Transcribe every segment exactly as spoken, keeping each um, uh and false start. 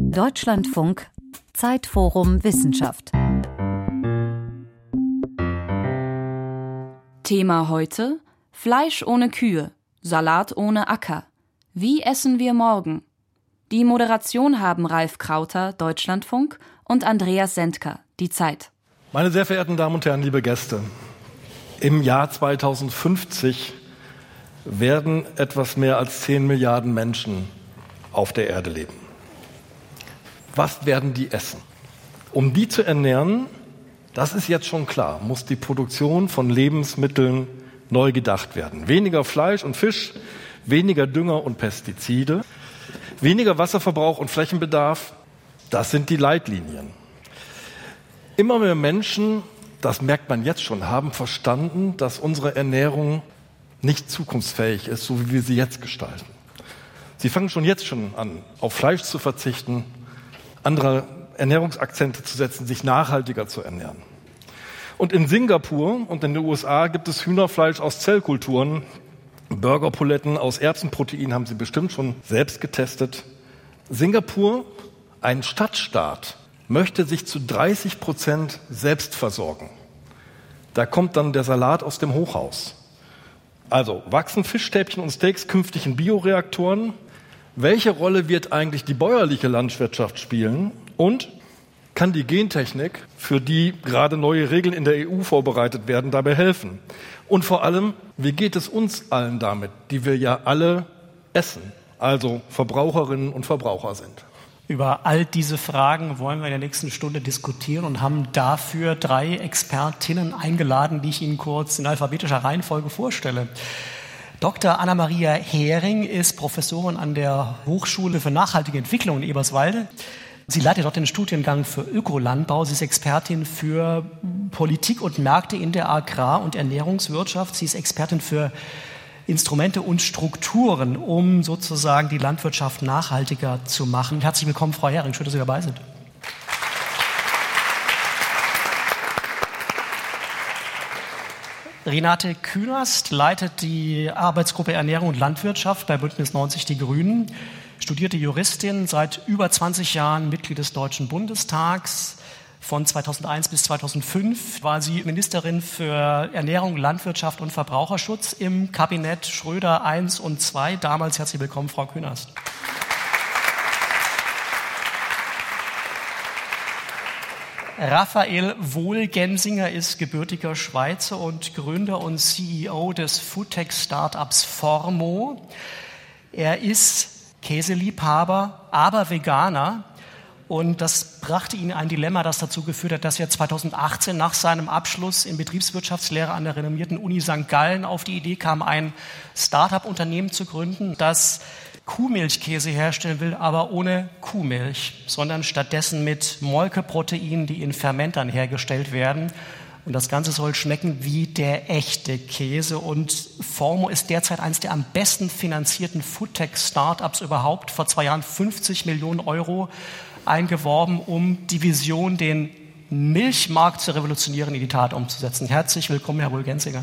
Deutschlandfunk Zeitforum Wissenschaft. Thema heute: Fleisch ohne Kühe, Salat ohne Acker. Wie essen wir morgen? Die Moderation haben Ralf Krauter, Deutschlandfunk, und Andreas Sendker, Die Zeit. Meine sehr verehrten Damen und Herren, liebe Gäste, im Jahr zweitausendfünfzig werden etwas mehr als zehn Milliarden Menschen auf der Erde leben. Was werden die essen? Um die zu ernähren, das ist jetzt schon klar, muss die Produktion von Lebensmitteln neu gedacht werden. Weniger Fleisch und Fisch, weniger Dünger und Pestizide, weniger Wasserverbrauch und Flächenbedarf, das sind die Leitlinien. Immer mehr Menschen, das merkt man jetzt schon, haben verstanden, dass unsere Ernährung nicht zukunftsfähig ist, so wie wir sie jetzt gestalten. Sie fangen schon jetzt schon an, auf Fleisch zu verzichten, andere Ernährungsakzente zu setzen, sich nachhaltiger zu ernähren. Und in Singapur und in den U S A gibt es Hühnerfleisch aus Zellkulturen, Burgerpuletten aus Erbsenprotein haben Sie bestimmt schon selbst getestet. Singapur, ein Stadtstaat, möchte sich zu dreißig Prozent selbst versorgen. Da kommt dann der Salat aus dem Hochhaus. Also wachsen Fischstäbchen und Steaks künftig in Bioreaktoren? Welche Rolle wird eigentlich die bäuerliche Landwirtschaft spielen? Und kann die Gentechnik, für die gerade neue Regeln in der E U vorbereitet werden, dabei helfen? Und vor allem, wie geht es uns allen damit, die wir ja alle essen, also Verbraucherinnen und Verbraucher sind? Über all diese Fragen wollen wir in der nächsten Stunde diskutieren und haben dafür drei Expertinnen eingeladen, die ich Ihnen kurz in alphabetischer Reihenfolge vorstelle. Doktor Anna-Maria Hering ist Professorin an der Hochschule für nachhaltige Entwicklung in Eberswalde. Sie leitet dort den Studiengang für Ökolandbau. Sie ist Expertin für Politik und Märkte in der Agrar- und Ernährungswirtschaft. Sie ist Expertin für Instrumente und Strukturen, um sozusagen die Landwirtschaft nachhaltiger zu machen. Herzlich willkommen, Frau Hering. Schön, dass Sie dabei sind. Renate Künast leitet die Arbeitsgruppe Ernährung und Landwirtschaft bei Bündnis neunzig Die Grünen, studierte Juristin, seit über zwanzig Jahren Mitglied des Deutschen Bundestags. Von zweitausendeins bis zweitausendfünf war sie Ministerin für Ernährung, Landwirtschaft und Verbraucherschutz im Kabinett Schröder eins und zwei. Damals herzlich willkommen, Frau Künast. Raphael Wohlgensinger ist gebürtiger Schweizer und Gründer und C E O des Foodtech-Startups Formo. Er ist Käseliebhaber, aber Veganer. Und das brachte ihn in ein Dilemma, das dazu geführt hat, dass er zweitausendachtzehn nach seinem Abschluss in Betriebswirtschaftslehre an der renommierten Uni Sankt Gallen auf die Idee kam, ein Start-up-Unternehmen zu gründen, das Kuhmilchkäse herstellen will, aber ohne Kuhmilch, sondern stattdessen mit Molkeproteinen, die in Fermentern hergestellt werden. Und das Ganze soll schmecken wie der echte Käse. Und Formo ist derzeit eines der am besten finanzierten Foodtech-Startups überhaupt. Vor zwei Jahren fünfzig Millionen Euro eingeworben, um die Vision, den Milchmarkt zu revolutionieren, in die Tat umzusetzen. Herzlich willkommen, Herr Wohlgensinger.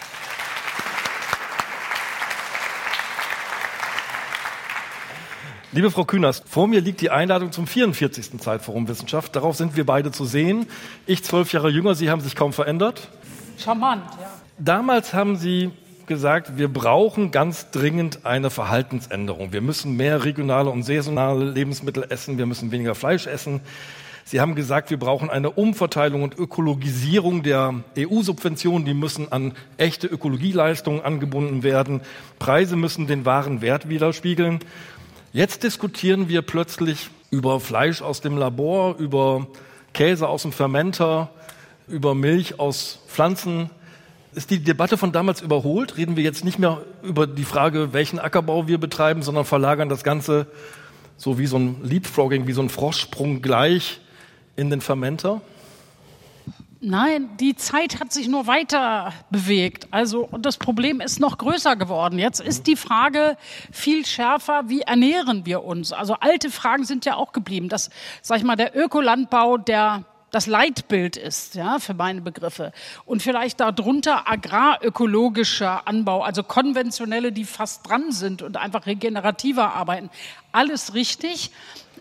Liebe Frau Künast, vor mir liegt die Einladung zum vierundvierzigsten Zeitforum Wissenschaft. Darauf sind wir beide zu sehen. Ich zwölf Jahre jünger, Sie haben sich kaum verändert. Charmant, ja. Damals haben Sie gesagt, wir brauchen ganz dringend eine Verhaltensänderung. Wir müssen mehr regionale und saisonale Lebensmittel essen, wir müssen weniger Fleisch essen. Sie haben gesagt, wir brauchen eine Umverteilung und Ökologisierung der E U-Subventionen. Die müssen an echte Ökologieleistungen angebunden werden. Preise müssen den wahren Wert widerspiegeln. Jetzt diskutieren wir plötzlich über Fleisch aus dem Labor, über Käse aus dem Fermenter, über Milch aus Pflanzen. Ist die Debatte von damals überholt? Reden wir jetzt nicht mehr über die Frage, welchen Ackerbau wir betreiben, sondern verlagern das Ganze so wie so ein Leapfrogging, wie so ein Froschsprung gleich in den Fermenter? Nein, die Zeit hat sich nur weiter bewegt. Also, und das Problem ist noch größer geworden. Jetzt ist die Frage viel schärfer, wie ernähren wir uns? Also alte Fragen sind ja auch geblieben. Das, sag ich mal, der Ökolandbau, der das Leitbild ist, ja, für meine Begriffe. Und vielleicht darunter agrarökologischer Anbau, also konventionelle, die fast dran sind und einfach regenerativer arbeiten. Alles richtig.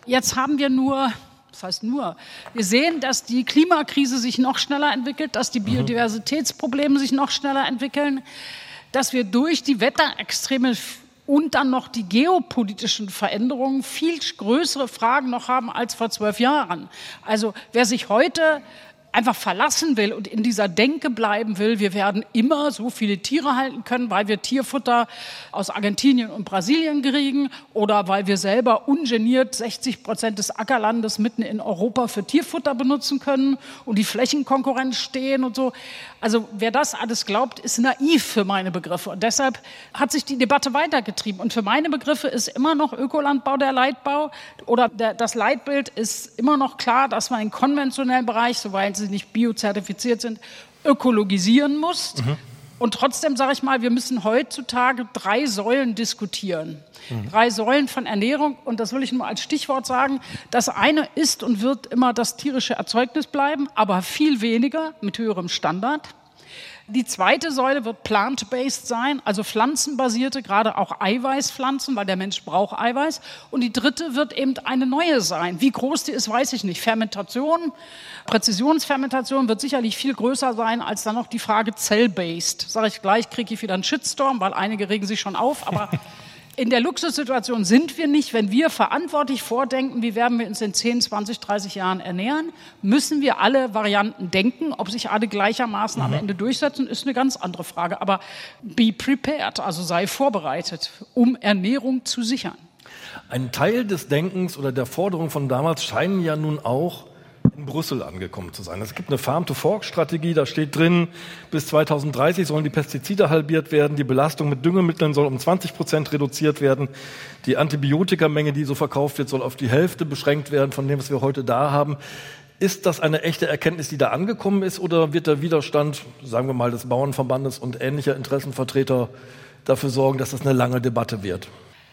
Jetzt haben wir nur, das heißt nur, wir sehen, dass die Klimakrise sich noch schneller entwickelt, dass die Biodiversitätsprobleme sich noch schneller entwickeln, dass wir durch die Wetterextreme und dann noch die geopolitischen Veränderungen viel größere Fragen noch haben als vor zwölf Jahren. Also wer sich heute einfach verlassen will und in dieser Denke bleiben will, wir werden immer so viele Tiere halten können, weil wir Tierfutter aus Argentinien und Brasilien kriegen oder weil wir selber ungeniert sechzig Prozent des Ackerlandes mitten in Europa für Tierfutter benutzen können und die Flächenkonkurrenz stehen und so. Also wer das alles glaubt, ist naiv für meine Begriffe. Und deshalb hat sich die Debatte weitergetrieben. Und für meine Begriffe ist immer noch Ökolandbau der Leitbau oder der, das Leitbild ist immer noch klar, dass man im konventionellen Bereich, soweit sie nicht biozertifiziert sind, ökologisieren muss. Mhm. Und trotzdem sage ich mal, wir müssen heutzutage drei Säulen diskutieren. Mhm. Drei Säulen von Ernährung. Und das will ich nur als Stichwort sagen. Das eine ist und wird immer das tierische Erzeugnis bleiben, aber viel weniger mit höherem Standard. Die zweite Säule wird plant-based sein, also pflanzenbasierte, gerade auch Eiweißpflanzen, weil der Mensch braucht Eiweiß. Und die dritte wird eben eine neue sein. Wie groß die ist, weiß ich nicht. Fermentation, Präzisionsfermentation wird sicherlich viel größer sein als dann noch die Frage cell-based. Sage ich gleich, kriege ich wieder einen Shitstorm, weil einige regen sich schon auf, aber in der Luxussituation sind wir nicht. Wenn wir verantwortlich vordenken, wie werden wir uns in zehn, zwanzig, dreißig Jahren ernähren, müssen wir alle Varianten denken. Ob sich alle gleichermaßen mhm. am Ende durchsetzen, ist eine ganz andere Frage. Aber be prepared, also sei vorbereitet, um Ernährung zu sichern. Ein Teil des Denkens oder der Forderung von damals scheinen ja nun auch in Brüssel angekommen zu sein. Es gibt eine Farm-to-Fork-Strategie, da steht drin, bis zweitausenddreißig sollen die Pestizide halbiert werden, die Belastung mit Düngemitteln soll um zwanzig Prozent reduziert werden, die Antibiotikamenge, die so verkauft wird, soll auf die Hälfte beschränkt werden von dem, was wir heute da haben. Ist das eine echte Erkenntnis, die da angekommen ist, oder wird der Widerstand, sagen wir mal, des Bauernverbandes und ähnlicher Interessenvertreter dafür sorgen, dass das eine lange Debatte wird?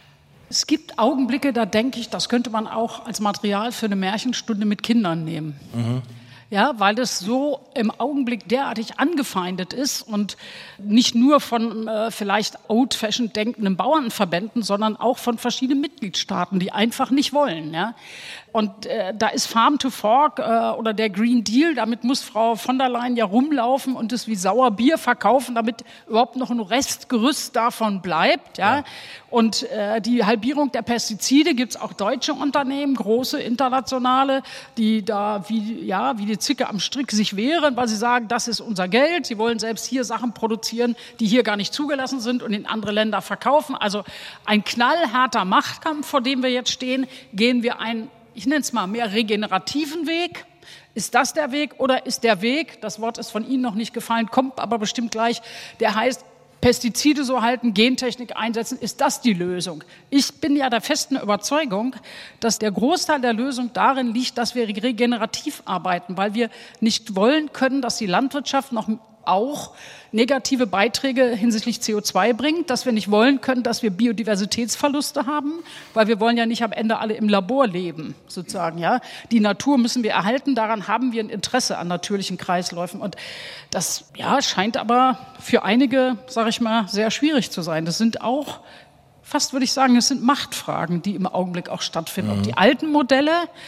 Es gibt Augenblicke, da denke ich, das könnte man auch als Material für eine Märchenstunde mit Kindern nehmen. Mhm. Ja, weil das so im Augenblick derartig angefeindet ist und nicht nur von äh, vielleicht old-fashioned denkenden Bauernverbänden, sondern auch von verschiedenen Mitgliedstaaten, die einfach nicht wollen. Ja? Und äh, da ist Farm to Fork äh, oder der Green Deal, damit muss Frau von der Leyen ja rumlaufen und es wie Sauerbier verkaufen, damit überhaupt noch ein Restgerüst davon bleibt. Ja? Ja. Und äh, die Halbierung der Pestizide gibt es auch deutsche Unternehmen, große internationale, die da wie, ja, wie die Zicke am Strick sich wehren, weil sie sagen, das ist unser Geld. Sie wollen selbst hier Sachen produzieren, die hier gar nicht zugelassen sind und in andere Länder verkaufen. Also ein knallharter Machtkampf, vor dem wir jetzt stehen. Gehen wir einen, ich nenne es mal, mehr regenerativen Weg? Ist das der Weg oder ist der Weg, das Wort ist von Ihnen noch nicht gefallen, kommt aber bestimmt gleich, der heißt, Pestizide so halten, Gentechnik einsetzen, ist das die Lösung? Ich bin ja der festen Überzeugung, dass der Großteil der Lösung darin liegt, dass wir regenerativ arbeiten, weil wir nicht wollen können, dass die Landwirtschaft noch auch negative Beiträge hinsichtlich C O zwei bringt, dass wir nicht wollen können, dass wir Biodiversitätsverluste haben, weil wir wollen ja nicht am Ende alle im Labor leben, sozusagen, ja. Die Natur müssen wir erhalten, daran haben wir ein Interesse an natürlichen Kreisläufen und das, ja, scheint aber für einige, sage ich mal, sehr schwierig zu sein. Das sind auch Fast würde ich sagen, es sind Machtfragen, die im Augenblick auch stattfinden. Mhm. Ob die alten Modelle,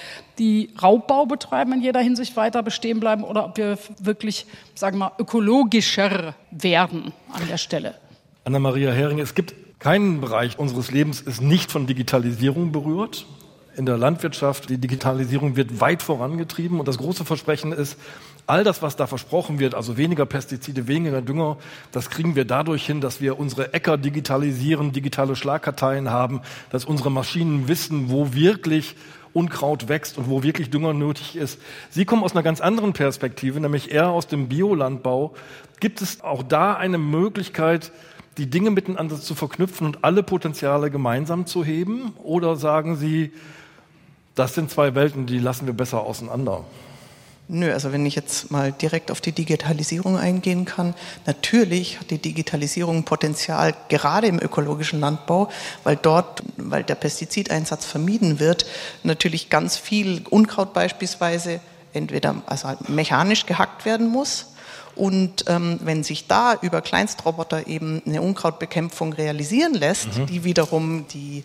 die Raubbau betreiben, in jeder Hinsicht weiter bestehen bleiben oder ob wir wirklich, sagen wir mal, ökologischer werden an der Stelle. Anna-Maria Hering, es gibt keinen Bereich unseres Lebens, ist nicht von Digitalisierung berührt. In der Landwirtschaft, die Digitalisierung wird weit vorangetrieben und das große Versprechen ist, all das, was da versprochen wird, also weniger Pestizide, weniger Dünger, das kriegen wir dadurch hin, dass wir unsere Äcker digitalisieren, digitale Schlagkarteien haben, dass unsere Maschinen wissen, wo wirklich Unkraut wächst und wo wirklich Dünger nötig ist. Sie kommen aus einer ganz anderen Perspektive, nämlich eher aus dem Biolandbau. Gibt es auch da eine Möglichkeit, die Dinge miteinander zu verknüpfen und alle Potenziale gemeinsam zu heben? Oder sagen Sie, das sind zwei Welten, die lassen wir besser auseinander? Nö, also wenn ich jetzt mal direkt auf die Digitalisierung eingehen kann, natürlich hat die Digitalisierung Potenzial, gerade im ökologischen Landbau, weil dort, weil der Pestizideinsatz vermieden wird, natürlich ganz viel Unkraut beispielsweise entweder also halt mechanisch gehackt werden muss. Und ähm, wenn sich da über Kleinstroboter eben eine Unkrautbekämpfung realisieren lässt, mhm. die wiederum die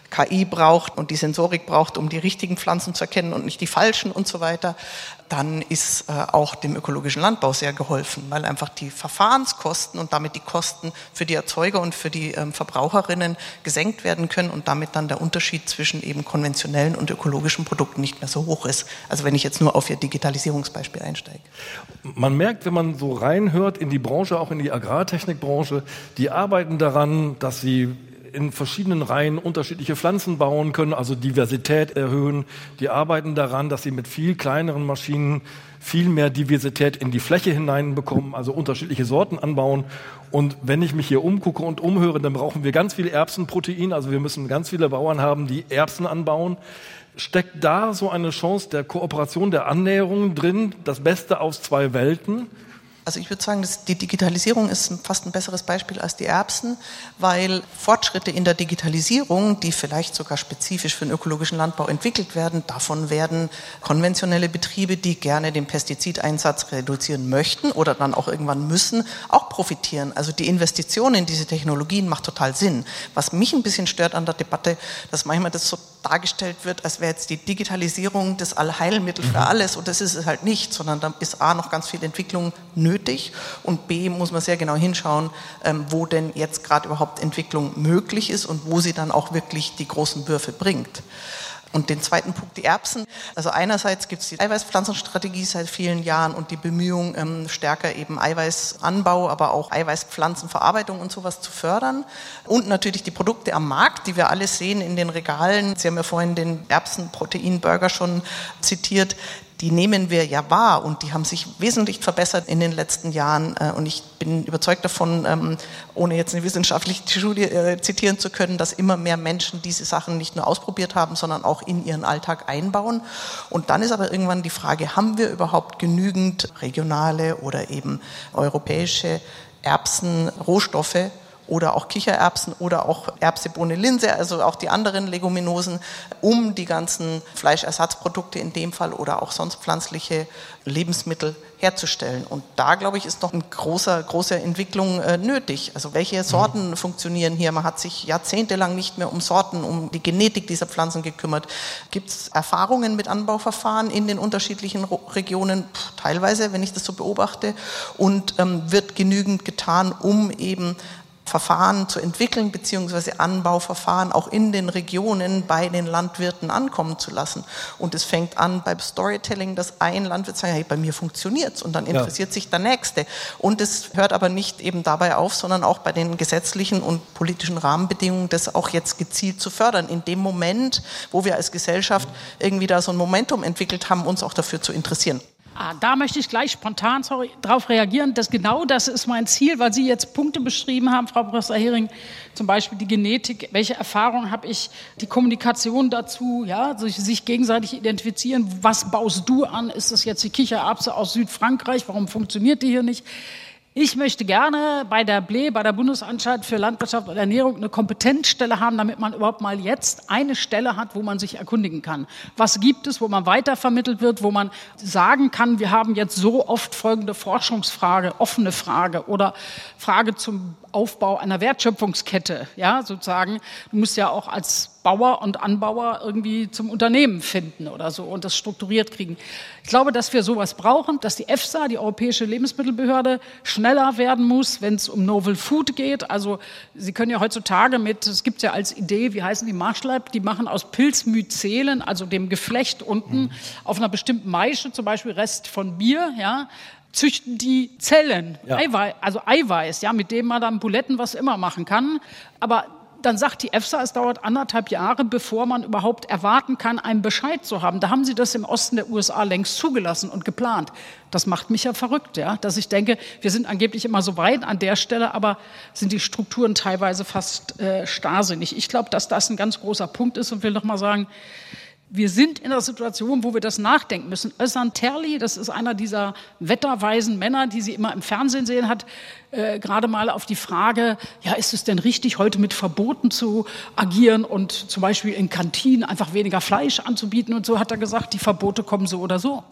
K I braucht und die Sensorik braucht, um die richtigen Pflanzen zu erkennen und nicht die falschen und so weiter, dann ist äh, auch dem ökologischen Landbau sehr geholfen, weil einfach die Verfahrenskosten und damit die Kosten für die Erzeuger und für die ähm, Verbraucherinnen gesenkt werden können und damit dann der Unterschied zwischen eben konventionellen und ökologischen Produkten nicht mehr so hoch ist. Also wenn ich jetzt nur auf Ihr Digitalisierungsbeispiel einsteige. Man merkt, wenn man so reinhört in die Branche, auch in die Agrartechnikbranche, die arbeiten daran, dass sie in verschiedenen Reihen unterschiedliche Pflanzen bauen können, also Diversität erhöhen. Die arbeiten daran, dass sie mit viel kleineren Maschinen viel mehr Diversität in die Fläche hineinbekommen, also unterschiedliche Sorten anbauen. Und wenn ich mich hier umgucke und umhöre, dann brauchen wir ganz viel Erbsenprotein, also wir müssen ganz viele Bauern haben, die Erbsen anbauen. Steckt da so eine Chance der Kooperation, der Annäherung drin, das Beste aus zwei Welten? Also ich würde sagen, dass die Digitalisierung ist fast ein besseres Beispiel als die Erbsen, weil Fortschritte in der Digitalisierung, die vielleicht sogar spezifisch für den ökologischen Landbau entwickelt werden, davon werden konventionelle Betriebe, die gerne den Pestizideinsatz reduzieren möchten oder dann auch irgendwann müssen, auch profitieren. Also die Investition in diese Technologien macht total Sinn. Was mich ein bisschen stört an der Debatte, dass manchmal das so dargestellt wird, als wäre jetzt die Digitalisierung das Allheilmittel für alles, und das ist es halt nicht, sondern da ist A, noch ganz viel Entwicklung nötig und B, muss man sehr genau hinschauen, ähm, wo denn jetzt gerade überhaupt Entwicklung möglich ist und wo sie dann auch wirklich die großen Würfe bringt. Und den zweiten Punkt, die Erbsen. Also einerseits gibt es die Eiweißpflanzenstrategie seit vielen Jahren und die Bemühung, ähm, stärker eben Eiweißanbau, aber auch Eiweißpflanzenverarbeitung und sowas zu fördern. Und natürlich die Produkte am Markt, die wir alle sehen in den Regalen. Sie haben ja vorhin den Erbsenproteinburger schon zitiert. Die nehmen wir ja wahr und die haben sich wesentlich verbessert in den letzten Jahren. Und ich bin überzeugt davon, ohne jetzt eine wissenschaftliche Studie zitieren zu können, dass immer mehr Menschen diese Sachen nicht nur ausprobiert haben, sondern auch in ihren Alltag einbauen. Und dann ist aber irgendwann die Frage, haben wir überhaupt genügend regionale oder eben europäische Erbsenrohstoffe, oder auch Kichererbsen oder auch Erbse, Bohne, Linse, also auch die anderen Leguminosen, um die ganzen Fleischersatzprodukte in dem Fall oder auch sonst pflanzliche Lebensmittel herzustellen. Und da, glaube ich, ist noch eine große, große Entwicklung äh, nötig. Also welche Sorten mhm. funktionieren hier? Man hat sich jahrzehntelang nicht mehr um Sorten, um die Genetik dieser Pflanzen gekümmert. Gibt es Erfahrungen mit Anbauverfahren in den unterschiedlichen Regionen? Puh, teilweise, wenn ich das so beobachte. Und ähm, wird genügend getan, um eben Verfahren zu entwickeln, beziehungsweise Anbauverfahren auch in den Regionen bei den Landwirten ankommen zu lassen. Und es fängt an beim Storytelling, dass ein Landwirt sagt, hey, bei mir funktioniert's, und dann interessiert ja. sich der Nächste. Und es hört aber nicht eben dabei auf, sondern auch bei den gesetzlichen und politischen Rahmenbedingungen, das auch jetzt gezielt zu fördern. In dem Moment, wo wir als Gesellschaft irgendwie da so ein Momentum entwickelt haben, uns auch dafür zu interessieren. Ah, da möchte ich gleich spontan sorry, darauf reagieren. Das, genau das ist mein Ziel, weil Sie jetzt Punkte beschrieben haben, Frau Professor Hering, zum Beispiel die Genetik. Welche Erfahrungen habe ich, die Kommunikation dazu, ja, sich, sich gegenseitig identifizieren. Was baust du an? Ist das jetzt die Kichererbse aus Südfrankreich? Warum funktioniert die hier nicht? Ich möchte gerne bei der B L E, bei der Bundesanstalt für Landwirtschaft und Ernährung, eine Kompetenzstelle haben, damit man überhaupt mal jetzt eine Stelle hat, wo man sich erkundigen kann. Was gibt es, wo man weitervermittelt wird, wo man sagen kann, wir haben jetzt so oft folgende Forschungsfrage, offene Frage oder Frage zum Aufbau einer Wertschöpfungskette, ja, sozusagen. Du musst ja auch als Bauer und Anbauer irgendwie zum Unternehmen finden oder so und das strukturiert kriegen. Ich glaube, dass wir sowas brauchen, dass die EFSA, die Europäische Lebensmittelbehörde, schneller werden muss, wenn es um Novel Food geht. Also Sie können ja heutzutage mit, es gibt ja als Idee, wie heißen die, Marschleib, die machen aus Pilzmycelen, also dem Geflecht unten, mhm. auf einer bestimmten Maische, zum Beispiel Rest von Bier, ja, züchten die Zellen, ja. Eiweiß, also Eiweiß, ja, mit dem man dann Buletten was immer machen kann. Aber dann sagt die EFSA, es dauert anderthalb Jahre, bevor man überhaupt erwarten kann, einen Bescheid zu haben. Da haben sie das im Osten der U S A längst zugelassen und geplant. Das macht mich ja verrückt, ja, dass ich denke, wir sind angeblich immer so weit an der Stelle, aber sind die Strukturen teilweise fast äh, starrsinnig. Ich glaube, dass das ein ganz großer Punkt ist und will noch mal sagen, wir sind in einer Situation, wo wir das nachdenken müssen. Özcan Terli, das ist einer dieser wetterweisen Männer, die Sie immer im Fernsehen sehen, hat äh, gerade mal auf die Frage, ja, ist es denn richtig, heute mit Verboten zu agieren und zum Beispiel in Kantinen einfach weniger Fleisch anzubieten und so, hat er gesagt, die Verbote kommen so oder so.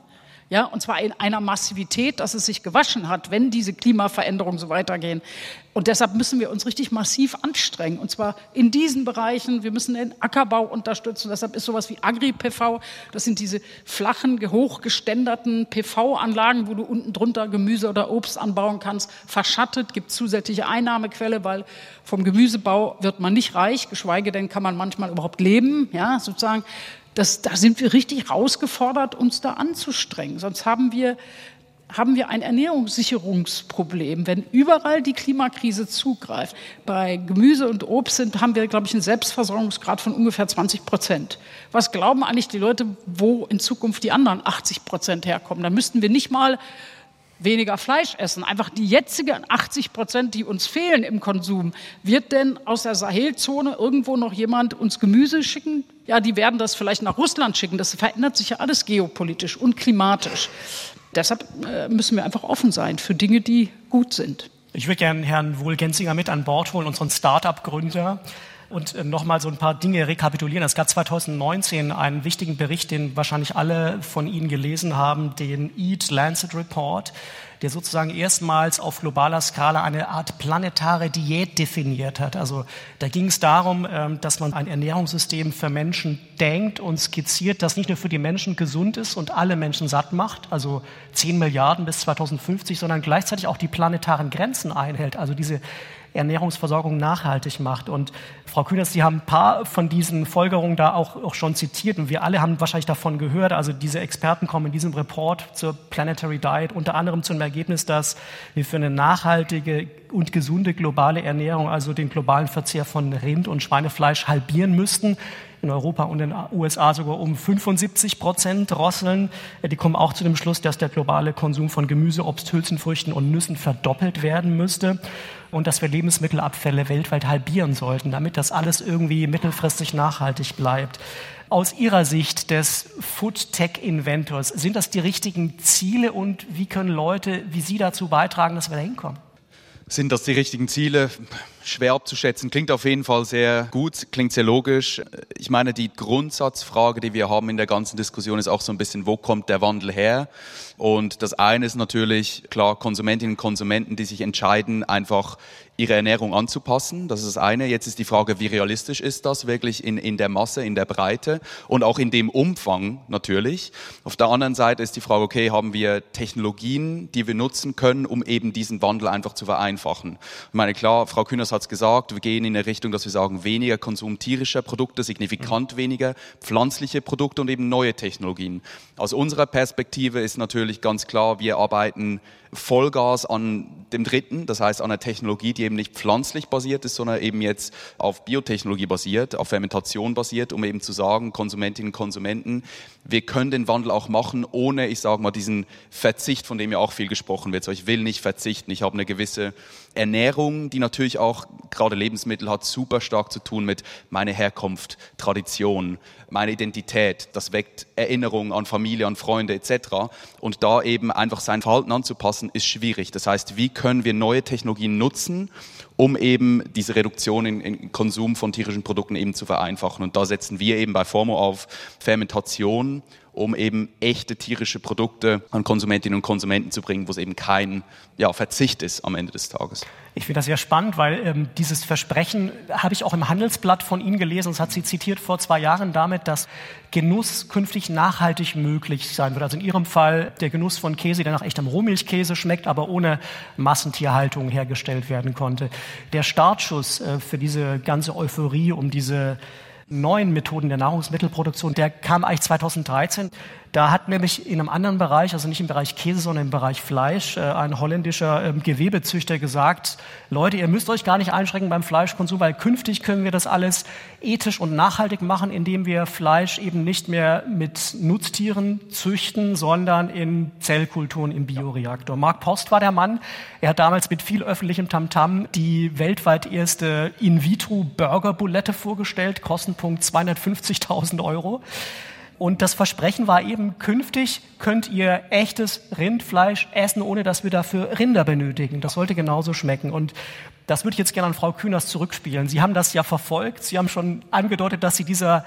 Ja, und zwar in einer Massivität, dass es sich gewaschen hat, wenn diese Klimaveränderungen so weitergehen. Und deshalb müssen wir uns richtig massiv anstrengen. Und zwar in diesen Bereichen. Wir müssen den Ackerbau unterstützen. Deshalb ist sowas wie Agri-P V, das sind diese flachen, hochgeständerten P V-Anlagen, wo du unten drunter Gemüse oder Obst anbauen kannst. Verschattet, gibt zusätzliche Einnahmequelle, weil vom Gemüsebau wird man nicht reich, geschweige denn kann man manchmal überhaupt leben, ja, sozusagen. Das, da sind wir richtig herausgefordert, uns da anzustrengen. Sonst haben wir, haben wir ein Ernährungssicherungsproblem, wenn überall die Klimakrise zugreift. Bei Gemüse und Obst sind, haben wir, glaube ich, einen Selbstversorgungsgrad von ungefähr zwanzig Prozent. Was glauben eigentlich die Leute, wo in Zukunft die anderen achtzig Prozent herkommen? Da müssten wir nicht mal weniger Fleisch essen. Einfach die jetzigen achtzig Prozent, die uns fehlen im Konsum. Wird denn aus der Sahelzone irgendwo noch jemand uns Gemüse schicken? Ja, die werden das vielleicht nach Russland schicken. Das verändert sich ja alles geopolitisch und klimatisch. Deshalb äh, müssen wir einfach offen sein für Dinge, die gut sind. Ich würde gerne Herrn Wohl-Genzinger mit an Bord holen, unseren Start-up-Gründer. Und äh, nochmal so ein paar Dinge rekapitulieren. Es gab zwanzig neunzehn einen wichtigen Bericht, den wahrscheinlich alle von Ihnen gelesen haben, den Eat Lancet Report, der sozusagen erstmals auf globaler Skala eine Art planetare Diät definiert hat. Also da ging es darum, ähm, dass man ein Ernährungssystem für Menschen denkt und skizziert, das nicht nur für die Menschen gesund ist und alle Menschen satt macht, also zehn Milliarden bis zweitausendfünfzig, sondern gleichzeitig auch die planetaren Grenzen einhält, also diese Ernährungsversorgung nachhaltig macht. Und Frau Kühners, Sie haben ein paar von diesen Folgerungen da auch, auch schon zitiert und wir alle haben wahrscheinlich davon gehört. Also diese Experten kommen in diesem Report zur Planetary Diet unter anderem zum Ergebnis, dass wir für eine nachhaltige und gesunde globale Ernährung, also den globalen Verzehr von Rind- und Schweinefleisch halbieren müssten. In Europa und in den U S A sogar um fünfundsiebzig Prozent drosseln. Die kommen auch zu dem Schluss, dass der globale Konsum von Gemüse, Obst, Hülsenfrüchten und Nüssen verdoppelt werden müsste und dass wir Lebensmittelabfälle weltweit halbieren sollten, damit das alles irgendwie mittelfristig nachhaltig bleibt. Aus Ihrer Sicht des Food-Tech-Inventors, sind das die richtigen Ziele und wie können Leute wie Sie dazu beitragen, dass wir da hinkommen? Sind das die richtigen Ziele? Schwer abzuschätzen. Klingt auf jeden Fall sehr gut, klingt sehr logisch. Ich meine, die Grundsatzfrage, die wir haben in der ganzen Diskussion, ist auch so ein bisschen, wo kommt der Wandel her? Und das eine ist natürlich, klar, Konsumentinnen und Konsumenten, die sich entscheiden, einfach ihre Ernährung anzupassen. Das ist das eine. Jetzt ist die Frage, wie realistisch ist das wirklich in, in der Masse, in der Breite und auch in dem Umfang natürlich. Auf der anderen Seite ist die Frage, okay, haben wir Technologien, die wir nutzen können, um eben diesen Wandel einfach zu vereinfachen? Ich meine, klar, Frau Kühners hat es gesagt, wir gehen in eine Richtung, dass wir sagen, weniger Konsum tierischer Produkte, signifikant weniger pflanzliche Produkte und eben neue Technologien. Aus unserer Perspektive ist natürlich ganz klar, wir arbeiten Vollgas an dem dritten, das heißt an einer Technologie, die eben nicht pflanzlich basiert ist, sondern eben jetzt auf Biotechnologie basiert, auf Fermentation basiert, um eben zu sagen, Konsumentinnen und Konsumenten, wir können den Wandel auch machen, ohne, ich sage mal, diesen Verzicht, von dem ja auch viel gesprochen wird. So, ich will nicht verzichten, ich habe eine gewisse Ernährung, die natürlich auch, gerade Lebensmittel, hat super stark zu tun mit meiner Herkunft, Tradition, meine Identität. Das weckt Erinnerungen an Familie, an Freunde et cetera. Und da eben einfach sein Verhalten anzupassen, ist schwierig. Das heißt, wie können wir neue Technologien nutzen, um eben diese Reduktion in, in Konsum von tierischen Produkten eben zu vereinfachen. Und da setzen wir eben bei Formo auf Fermentation, um eben echte tierische Produkte an Konsumentinnen und Konsumenten zu bringen, wo es eben kein ja, Verzicht ist am Ende des Tages. Ich finde das sehr spannend, weil ähm, dieses Versprechen habe ich auch im Handelsblatt von Ihnen gelesen. Das hat Sie zitiert vor zwei Jahren damit, dass Genuss künftig nachhaltig möglich sein wird. Also in Ihrem Fall der Genuss von Käse, der nach echtem Rohmilchkäse schmeckt, aber ohne Massentierhaltung hergestellt werden konnte. Der Startschuss äh, für diese ganze Euphorie um diese neuen Methoden der Nahrungsmittelproduktion, der kam eigentlich zweitausenddreizehn. Da hat nämlich in einem anderen Bereich, also nicht im Bereich Käse, sondern im Bereich Fleisch, ein holländischer Gewebezüchter gesagt, Leute, ihr müsst euch gar nicht einschränken beim Fleischkonsum, weil künftig können wir das alles ethisch und nachhaltig machen, indem wir Fleisch eben nicht mehr mit Nutztieren züchten, sondern in Zellkulturen im Bioreaktor. Mark Post war der Mann. Er hat damals mit viel öffentlichem Tamtam die weltweit erste In-vitro-Burger-Bulette vorgestellt, Kostenpunkt zweihundertfünfzigtausend Euro. Und das Versprechen war eben, künftig könnt ihr echtes Rindfleisch essen, ohne dass wir dafür Rinder benötigen. Das sollte genauso schmecken. Und das würde ich jetzt gerne an Frau Kühners zurückspielen. Sie haben das ja verfolgt. Sie haben schon angedeutet, dass Sie dieser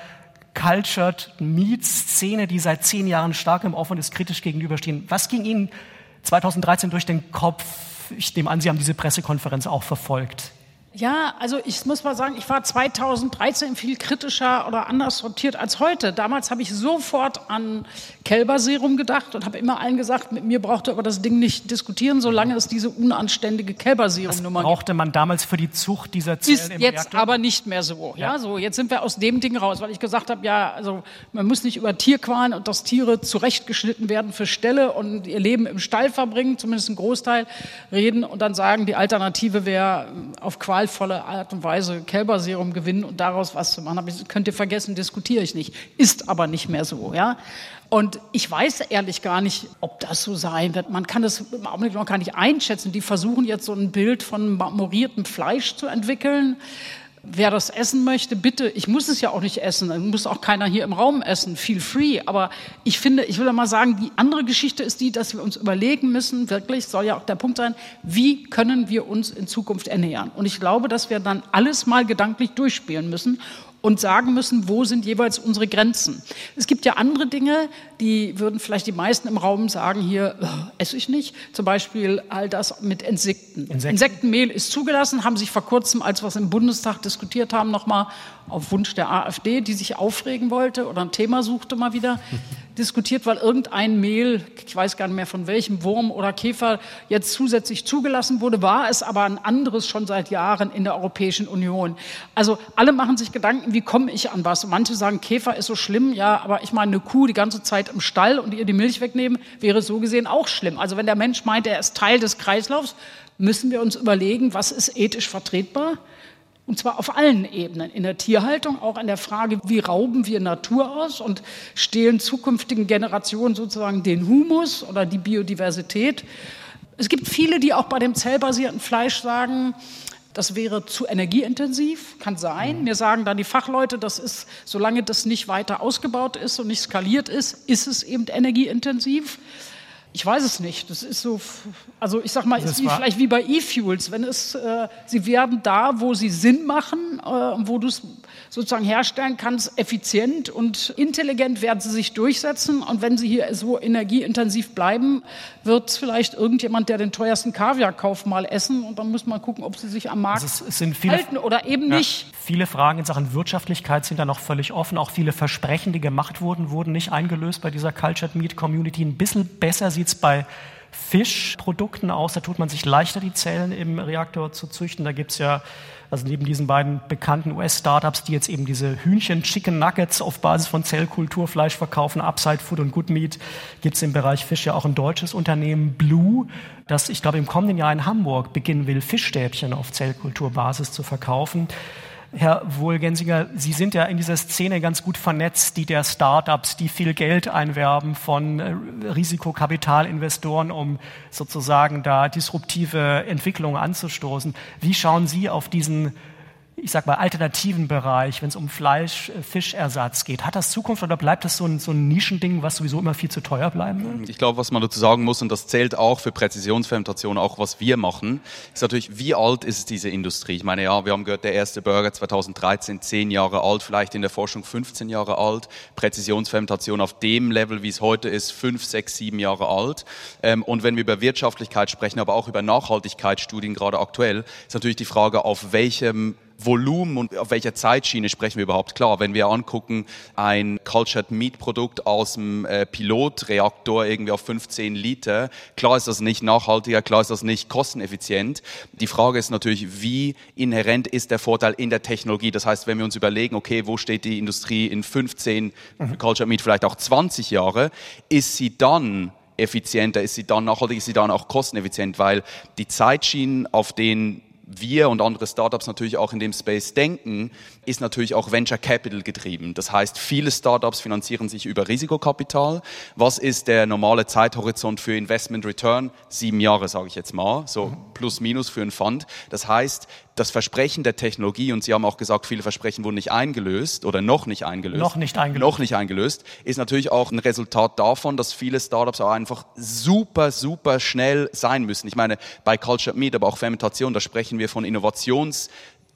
Cultured Meat-Szene, die seit zehn Jahren stark im Aufwand ist, kritisch gegenüberstehen. Was ging Ihnen zweitausenddreizehn durch den Kopf? Ich nehme an, Sie haben diese Pressekonferenz auch verfolgt. Ja, also ich muss mal sagen, ich war zweitausenddreizehn viel kritischer oder anders sortiert als heute. Damals habe ich sofort an Kälberserum gedacht und habe immer allen gesagt, mit mir braucht ihr über das Ding nicht diskutieren, solange es diese unanständige Kälberserum-Nummer gibt. Brauchte man damals für die Zucht dieser Zellen Ist im jetzt Reaktor? aber nicht mehr so. Ja. Ja, so jetzt sind wir aus dem Ding raus, weil ich gesagt habe, ja, also man muss nicht über Tierqualen und dass Tiere zurechtgeschnitten werden für Ställe und ihr Leben im Stall verbringen, zumindest ein Großteil, reden und dann sagen, die Alternative wäre auf Qual volle Art und Weise Kälberserum gewinnen und daraus was zu machen. Aber das könnt ihr vergessen, diskutiere ich nicht. Ist aber nicht mehr so, ja. Und ich weiß ehrlich gar nicht, ob das so sein wird. Man kann das im Augenblick noch gar nicht einschätzen. Die versuchen jetzt so ein Bild von marmoriertem Fleisch zu entwickeln. Wer das essen möchte, bitte, ich muss es ja auch nicht essen, dann muss auch keiner hier im Raum essen, feel free, aber ich finde, ich will mal sagen, die andere Geschichte ist die, dass wir uns überlegen müssen, wirklich, soll ja auch der Punkt sein, wie können wir uns in Zukunft ernähren? Und ich glaube, dass wir dann alles mal gedanklich durchspielen müssen und sagen müssen, wo sind jeweils unsere Grenzen. Es gibt ja andere Dinge, die würden vielleicht die meisten im Raum sagen, hier äh, esse ich nicht. Zum Beispiel all das mit Insekten. Insekten. Insektenmehl ist zugelassen, haben sich vor kurzem, als wir es im Bundestag diskutiert haben, nochmal auf Wunsch der AfD, die sich aufregen wollte oder ein Thema suchte, mal wieder diskutiert, weil irgendein Mehl, ich weiß gar nicht mehr von welchem Wurm oder Käfer, jetzt zusätzlich zugelassen wurde, war es aber ein anderes schon seit Jahren in der Europäischen Union. Also alle machen sich Gedanken, wie komme ich an was? Und manche sagen, Käfer ist so schlimm, ja, aber ich meine, eine Kuh die ganze Zeit im Stall und ihr die Milch wegnehmen, wäre so gesehen auch schlimm. Also wenn der Mensch meint, er ist Teil des Kreislaufs, müssen wir uns überlegen, was ist ethisch vertretbar? Und zwar auf allen Ebenen, in der Tierhaltung, auch in der Frage, wie rauben wir Natur aus und stehlen zukünftigen Generationen sozusagen den Humus oder die Biodiversität. Es gibt viele, die auch bei dem zellbasierten Fleisch sagen, das wäre zu energieintensiv, kann sein. Mir sagen dann die Fachleute, das ist, solange das nicht weiter ausgebaut ist und nicht skaliert ist, ist es eben energieintensiv. Ich weiß es nicht. Das ist so, also ich sag mal, ist wie, vielleicht wie bei E-Fuels. Wenn es, äh, sie werden da, wo sie Sinn machen, äh, wo du es sozusagen herstellen kannst, effizient und intelligent werden sie sich durchsetzen. Und wenn sie hier so energieintensiv bleiben, wird vielleicht irgendjemand, der den teuersten Kaviar kauft, mal essen. Und dann muss man gucken, ob sie sich am Markt also es sind viele, halten oder eben ja, nicht. Viele Fragen in Sachen Wirtschaftlichkeit sind da noch völlig offen. Auch viele Versprechen, die gemacht wurden, wurden nicht eingelöst bei dieser Cultured Meat Community. Ein bisschen besser sieht es bei Fischprodukten aus. Da tut man sich leichter, die Zellen im Reaktor zu züchten. Da gibt es ja, also neben diesen beiden bekannten U S-Startups, die jetzt eben diese Hühnchen-Chicken-Nuggets auf Basis von Zellkulturfleisch verkaufen, Upside Food und Good Meat, gibt es im Bereich Fisch ja auch ein deutsches Unternehmen, Blue, das, ich glaube, im kommenden Jahr in Hamburg beginnen will, Fischstäbchen auf Zellkulturbasis zu verkaufen. Herr Wohl-Gensinger, Sie sind ja in dieser Szene ganz gut vernetzt, die der Startups, die viel Geld einwerben von äh, Risikokapitalinvestoren, um sozusagen da disruptive Entwicklungen anzustoßen. Wie schauen Sie auf diesen, ich sag mal, alternativen Bereich, wenn es um Fleisch, Fischersatz geht? Hat das Zukunft oder bleibt das so ein, so ein Nischending, was sowieso immer viel zu teuer bleiben wird? Ich glaube, was man dazu sagen muss, und das zählt auch für Präzisionsfermentation, auch was wir machen, ist natürlich, wie alt ist diese Industrie? Ich meine, ja, wir haben gehört, der erste Burger zweitausenddreizehn, zehn Jahre alt, vielleicht in der Forschung fünfzehn Jahre alt. Präzisionsfermentation auf dem Level, wie es heute ist, fünf, sechs, sieben Jahre alt. Und wenn wir über Wirtschaftlichkeit sprechen, aber auch über Nachhaltigkeitsstudien, gerade aktuell, ist natürlich die Frage, auf welchem Volumen und auf welcher Zeitschiene sprechen wir überhaupt? Klar, wenn wir angucken, ein Cultured Meat Produkt aus dem äh, Pilotreaktor irgendwie auf fünfzehn Liter, klar ist das nicht nachhaltiger, klar ist das nicht kosteneffizient. Die Frage ist natürlich, wie inhärent ist der Vorteil in der Technologie? Das heißt, wenn wir uns überlegen, okay, wo steht die Industrie in fünfzehn, mhm. Cultured Meat vielleicht auch zwanzig Jahre, ist sie dann effizienter, ist sie dann nachhaltig, ist sie dann auch kosteneffizient, weil die Zeitschienen, auf denen wir und andere Startups natürlich auch in dem Space denken, ist natürlich auch Venture Capital getrieben. Das heißt, viele Startups finanzieren sich über Risikokapital. Was ist der normale Zeithorizont für Investment Return? Sieben Jahre, sage ich jetzt mal, so plus minus für einen Fund. Das heißt, das Versprechen der Technologie, und Sie haben auch gesagt, viele Versprechen wurden nicht eingelöst oder noch nicht eingelöst. Noch nicht eingelöst. Noch nicht eingelöst, ist natürlich auch ein Resultat davon, dass viele Startups auch einfach super, super schnell sein müssen. Ich meine, bei Cultured Meat, aber auch Fermentation, da sprechen wir von Innovations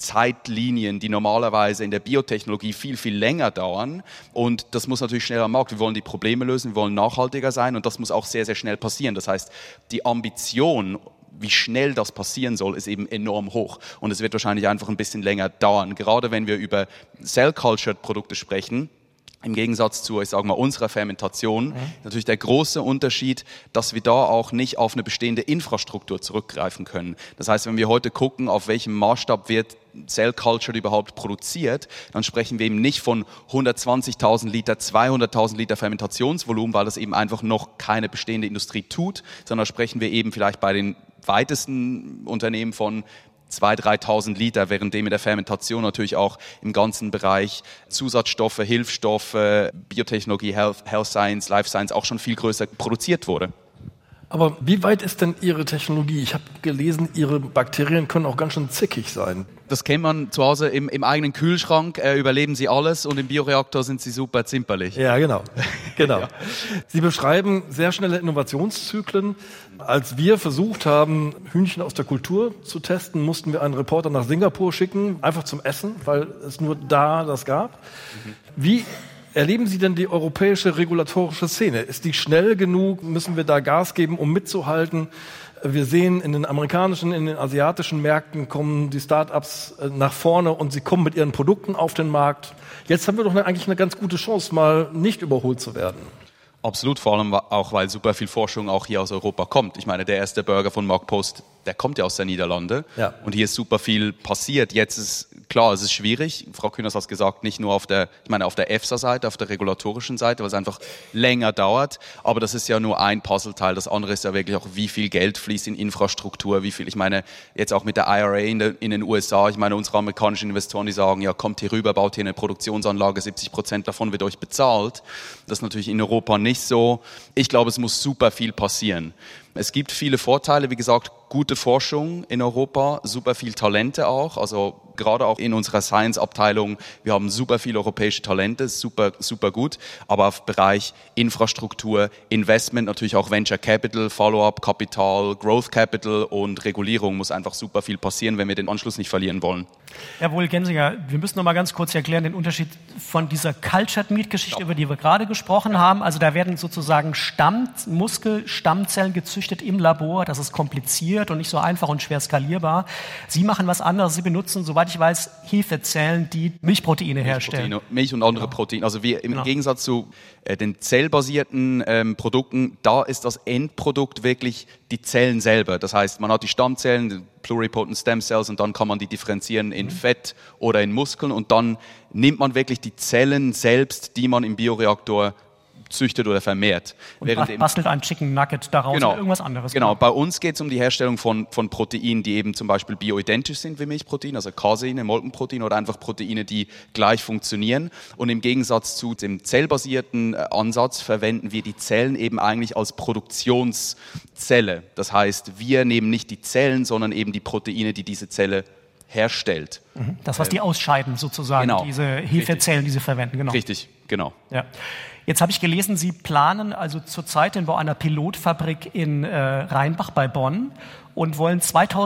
Zeitlinien, die normalerweise in der Biotechnologie viel, viel länger dauern. Und das muss natürlich schneller am Markt. Wir wollen die Probleme lösen, wir wollen nachhaltiger sein und das muss auch sehr, sehr schnell passieren. Das heißt, die Ambition, wie schnell das passieren soll, ist eben enorm hoch. Und es wird wahrscheinlich einfach ein bisschen länger dauern. Gerade wenn wir über Cell-Cultured-Produkte sprechen, im Gegensatz zu, ich sage mal, unserer Fermentation, mhm. natürlich der große Unterschied, dass wir da auch nicht auf eine bestehende Infrastruktur zurückgreifen können. Das heißt, wenn wir heute gucken, auf welchem Maßstab wird Cell Culture überhaupt produziert, dann sprechen wir eben nicht von hundertzwanzigtausend Liter, zweihunderttausend Liter Fermentationsvolumen, weil das eben einfach noch keine bestehende Industrie tut, sondern sprechen wir eben vielleicht bei den weitesten Unternehmen von zweitausend, dreitausend Liter, währenddem in der Fermentation natürlich auch im ganzen Bereich Zusatzstoffe, Hilfsstoffe, Biotechnologie, Health, Health Science, Life Science auch schon viel größer produziert wurde. Aber wie weit ist denn Ihre Technologie? Ich habe gelesen, Ihre Bakterien können auch ganz schön zickig sein. Das kennt man zu Hause im, im eigenen Kühlschrank, äh, überleben sie alles und im Bioreaktor sind sie super zimperlich. Ja, genau. genau. Ja. Sie beschreiben sehr schnelle Innovationszyklen. Als wir versucht haben, Hühnchen aus der Kultur zu testen, mussten wir einen Reporter nach Singapur schicken, einfach zum Essen, weil es nur da das gab. Mhm. Wie erleben Sie denn die europäische regulatorische Szene? Ist die schnell genug? Müssen wir da Gas geben, um mitzuhalten? Wir sehen, in den amerikanischen, in den asiatischen Märkten kommen die Start-ups nach vorne und sie kommen mit ihren Produkten auf den Markt. Jetzt haben wir doch eigentlich eine ganz gute Chance, mal nicht überholt zu werden. Absolut, vor allem auch, weil super viel Forschung auch hier aus Europa kommt. Ich meine, der erste Burger von Mark Post, der kommt ja aus den Niederlanden. Ja. Und hier ist super viel passiert. Jetzt ist klar, es ist schwierig. Frau Kühners hat es gesagt, nicht nur auf der, ich meine, auf der EFSA-Seite, auf der regulatorischen Seite, weil es einfach länger dauert. Aber das ist ja nur ein Puzzleteil. Das andere ist ja wirklich auch, wie viel Geld fließt in Infrastruktur, wie viel, ich meine, jetzt auch mit der I R A in, der, in den U S A, ich meine, unsere amerikanischen Investoren, die sagen, ja, kommt hier rüber, baut hier eine Produktionsanlage, siebzig Prozent davon wird euch bezahlt. Das ist natürlich in Europa nicht so. Ich glaube, es muss super viel passieren. Es gibt viele Vorteile, wie gesagt, gute Forschung in Europa, super viel Talente auch, also gerade auch in unserer Science-Abteilung, wir haben super viele europäische Talente, super, super gut, aber auf Bereich Infrastruktur, Investment, natürlich auch Venture Capital, Follow-up, Kapital, Growth Capital und Regulierung muss einfach super viel passieren, wenn wir den Anschluss nicht verlieren wollen. Jawohl, Gensinger, wir müssen noch mal ganz kurz erklären den Unterschied von dieser Cultured Meat-Geschichte, ja. über die wir gerade gesprochen haben. Also da werden sozusagen Stamm, Muskelstammzellen gezüchtet im Labor, das ist kompliziert und nicht so einfach und schwer skalierbar. Sie machen was anderes, Sie benutzen, soweit ich weiß, Hefezellen, die Milchproteine herstellen. Milchproteine, Milch und andere genau. Proteine. Also wir im genau. Gegensatz zu äh, den zellbasierten ähm, Produkten, da ist das Endprodukt wirklich die Zellen selber. Das heißt, man hat die Stammzellen, die Pluripotent Stem Cells und dann kann man die differenzieren in mhm. Fett oder in Muskeln und dann nimmt man wirklich die Zellen selbst, die man im Bioreaktor züchtet oder vermehrt. Und Während bastelt ein Chicken Nugget daraus genau, oder irgendwas anderes. Genau, bei uns geht es um die Herstellung von, von Proteinen, die eben zum Beispiel bioidentisch sind wie Milchprotein, also Caseine, Molkenprotein oder einfach Proteine, die gleich funktionieren. Und im Gegensatz zu dem zellbasierten Ansatz verwenden wir die Zellen eben eigentlich als Produktionszelle. Das heißt, wir nehmen nicht die Zellen, sondern eben die Proteine, die diese Zelle herstellt. Das, was die ausscheiden sozusagen, genau. diese Hefezellen, die sie verwenden. Genau. Richtig, genau. Ja. Jetzt habe ich gelesen, Sie planen also zurzeit den Bau einer Pilotfabrik in äh, Rheinbach bei Bonn und wollen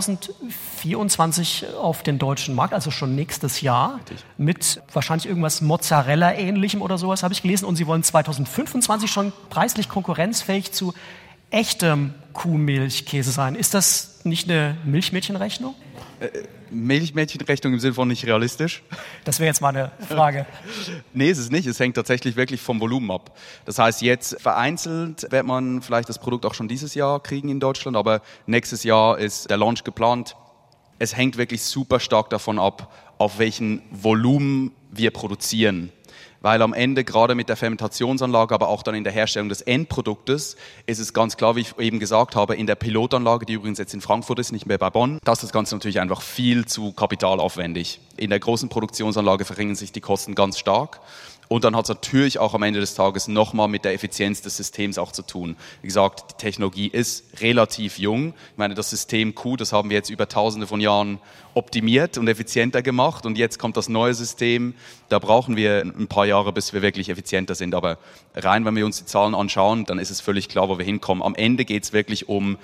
zweitausendvierundzwanzig auf den deutschen Markt, also schon nächstes Jahr, Richtig. mit wahrscheinlich irgendwas Mozzarella-ähnlichem oder sowas, habe ich gelesen. Und Sie wollen zweitausendfünfundzwanzig schon preislich konkurrenzfähig zu echtem Kuhmilchkäse sein. Ist das nicht eine Milchmädchenrechnung? Äh, Milchmädchenrechnung im Sinne von nicht realistisch? Das wäre jetzt mal eine Frage. Nee, ist es nicht. Es hängt tatsächlich wirklich vom Volumen ab. Das heißt, jetzt vereinzelt wird man vielleicht das Produkt auch schon dieses Jahr kriegen in Deutschland, aber nächstes Jahr ist der Launch geplant. Es hängt wirklich super stark davon ab, auf welchen Volumen wir produzieren. Weil am Ende, gerade mit der Fermentationsanlage, aber auch dann in der Herstellung des Endproduktes, ist es ganz klar, wie ich eben gesagt habe, in der Pilotanlage, die übrigens jetzt in Frankfurt ist, nicht mehr bei Bonn, da ist das Ganze natürlich einfach viel zu kapitalaufwendig. In der großen Produktionsanlage verringern sich die Kosten ganz stark. Und dann hat es natürlich auch am Ende des Tages nochmal mit der Effizienz des Systems auch zu tun. Wie gesagt, die Technologie ist relativ jung. Ich meine, das System Q, das haben wir jetzt über tausende von Jahren optimiert und effizienter gemacht. Und jetzt kommt das neue System. Da brauchen wir ein paar Jahre, bis wir wirklich effizienter sind. Aber rein, wenn wir uns die Zahlen anschauen, dann ist es völlig klar, wo wir hinkommen. Am Ende geht es wirklich um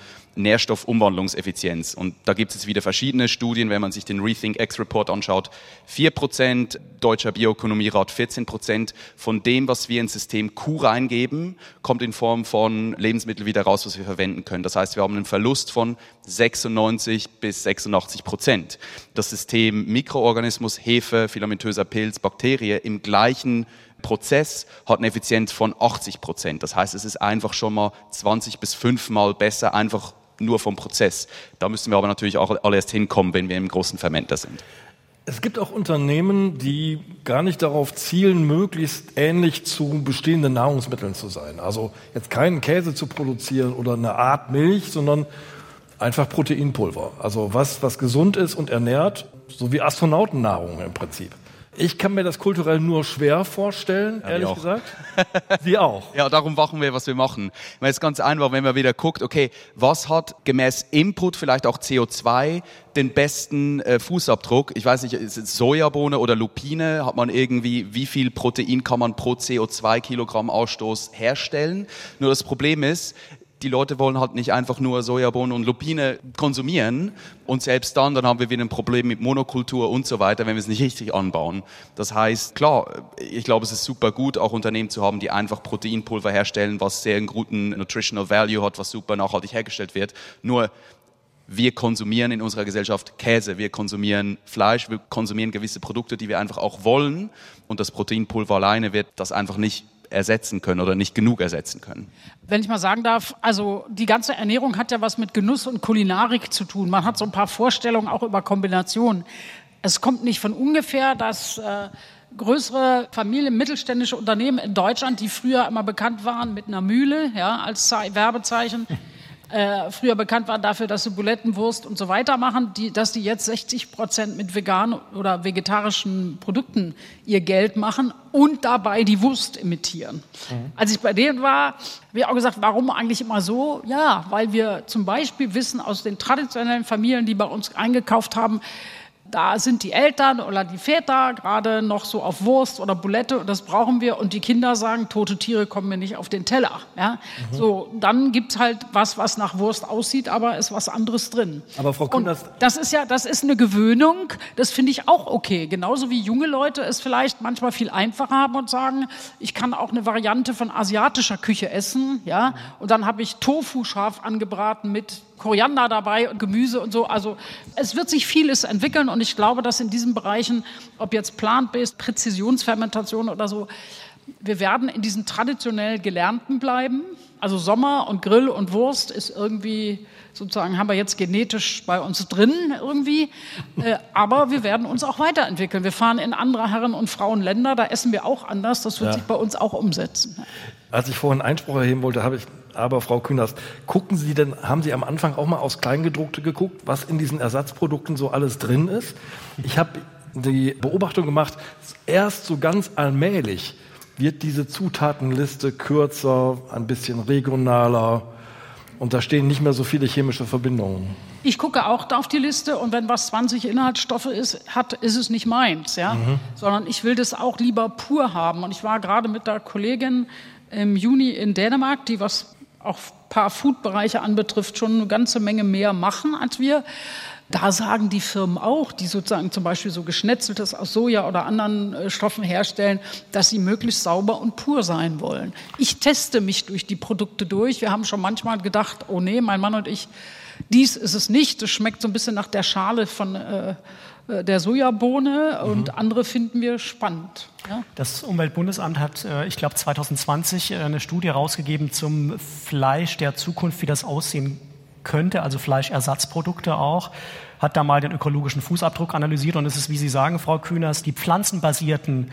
Nährstoffumwandlungseffizienz. Und da gibt es jetzt wieder verschiedene Studien, wenn man sich den Rethink X-Report anschaut. vier Prozent deutscher Bioökonomierat, vierzehn Prozent von dem, was wir ins System Q reingeben, kommt in Form von Lebensmitteln wieder raus, was wir verwenden können. Das heißt, wir haben einen Verlust von sechsundneunzig bis sechsundachtzig Prozent. Das System Mikroorganismus, Hefe, filamentöser Pilz, Bakterie im gleichen Prozess hat eine Effizienz von achtzig Prozent. Das heißt, es ist einfach schon mal zwanzig bis fünfmal besser, einfach nur vom Prozess. Da müssen wir aber natürlich auch alle erst hinkommen, wenn wir im großen Fermenter sind. Es gibt auch Unternehmen, die gar nicht darauf zielen, möglichst ähnlich zu bestehenden Nahrungsmitteln zu sein. Also jetzt keinen Käse zu produzieren oder eine Art Milch, sondern einfach Proteinpulver. Also was, was gesund ist und ernährt, so wie Astronautennahrung im Prinzip. Ich kann mir das kulturell nur schwer vorstellen, ja, ehrlich gesagt. Sie auch. Ja, darum machen wir, was wir machen. Weil es ist ganz einfach, wenn man wieder guckt, okay, was hat gemäß Input vielleicht auch C O zwei den besten äh, Fußabdruck? Ich weiß nicht, ist es Sojabohne oder Lupine? Hat man irgendwie, wie viel Protein kann man pro C O zwei Kilogramm Ausstoß herstellen? Nur das Problem ist, die Leute wollen halt nicht einfach nur Sojabohnen und Lupine konsumieren und selbst dann, dann haben wir wieder ein Problem mit Monokultur und so weiter, wenn wir es nicht richtig anbauen. Das heißt, klar, ich glaube, es ist super gut, auch Unternehmen zu haben, die einfach Proteinpulver herstellen, was sehr einen guten Nutritional Value hat, was super nachhaltig hergestellt wird. Nur wir konsumieren in unserer Gesellschaft Käse, wir konsumieren Fleisch, wir konsumieren gewisse Produkte, die wir einfach auch wollen und das Proteinpulver alleine wird das einfach nicht ersetzen können oder nicht genug ersetzen können. Wenn ich mal sagen darf, also die ganze Ernährung hat ja was mit Genuss und Kulinarik zu tun. Man hat so ein paar Vorstellungen auch über Kombinationen. Es kommt nicht von ungefähr, dass äh, größere Familien, mittelständische Unternehmen in Deutschland, die früher immer bekannt waren mit einer Mühle, ja, als Ze- Werbezeichen, äh, früher bekannt waren dafür, dass sie Bulettenwurst und so weiter machen, die, dass die jetzt sechzig Prozent mit veganen oder vegetarischen Produkten ihr Geld machen und dabei die Wurst imitieren. Mhm. Als ich bei denen war, habe ich auch gesagt, warum eigentlich immer so? Ja, weil wir zum Beispiel wissen aus den traditionellen Familien, die bei uns eingekauft haben, da sind die Eltern oder die Väter gerade noch so auf Wurst oder Bulette und das brauchen wir. Und die Kinder sagen, tote Tiere kommen mir nicht auf den Teller. Ja? Mhm. So, dann gibt's halt was, was nach Wurst aussieht, aber ist was anderes drin. Aber Frau Kuhn, das, das ist ja, das ist eine Gewöhnung. Das finde ich auch okay. Genauso wie junge Leute es vielleicht manchmal viel einfacher haben und sagen, ich kann auch eine Variante von asiatischer Küche essen. Ja? Und dann habe ich Tofu scharf angebraten mit Koriander dabei und Gemüse und so. Also es wird sich vieles entwickeln und ich glaube, dass in diesen Bereichen, ob jetzt Plant-based, Präzisionsfermentation oder so, wir werden in diesen traditionell Gelernten bleiben. Also Sommer und Grill und Wurst ist irgendwie, sozusagen haben wir jetzt genetisch bei uns drin irgendwie. Äh, aber wir werden uns auch weiterentwickeln. Wir fahren in andere Herren- und Frauenländer, da essen wir auch anders. Das wird ja. sich bei uns auch umsetzen. Als ich vorhin Einspruch erheben wollte, habe ich, aber Frau Künast, gucken Sie denn, haben Sie am Anfang auch mal aufs Kleingedruckte geguckt, was in diesen Ersatzprodukten so alles drin ist? Ich habe die Beobachtung gemacht, erst so ganz allmählich wird diese Zutatenliste kürzer, ein bisschen regionaler und da stehen nicht mehr so viele chemische Verbindungen. Ich gucke auch auf die Liste und wenn was zwanzig Inhaltsstoffe ist, hat, ist es nicht meins, ja? Mhm. Sondern ich will das auch lieber pur haben. Und ich war gerade mit der Kollegin im Juni in Dänemark, die was auch ein paar Food-Bereiche anbetrifft, schon eine ganze Menge mehr machen als wir. Da sagen die Firmen auch, die sozusagen zum Beispiel so Geschnetzeltes aus Soja oder anderen äh, Stoffen herstellen, dass sie möglichst sauber und pur sein wollen. Ich teste mich durch die Produkte durch. Wir haben schon manchmal gedacht, oh nee, mein Mann und ich, dies ist es nicht. Das schmeckt so ein bisschen nach der Schale von äh, der Sojabohne und mhm. andere finden wir spannend. Ja? Das Umweltbundesamt hat, ich glaube, zwanzig zwanzig eine Studie rausgegeben zum Fleisch der Zukunft, wie das aussehen könnte, also Fleischersatzprodukte auch, hat da mal den ökologischen Fußabdruck analysiert und es ist, wie Sie sagen, Frau Kühners, die pflanzenbasierten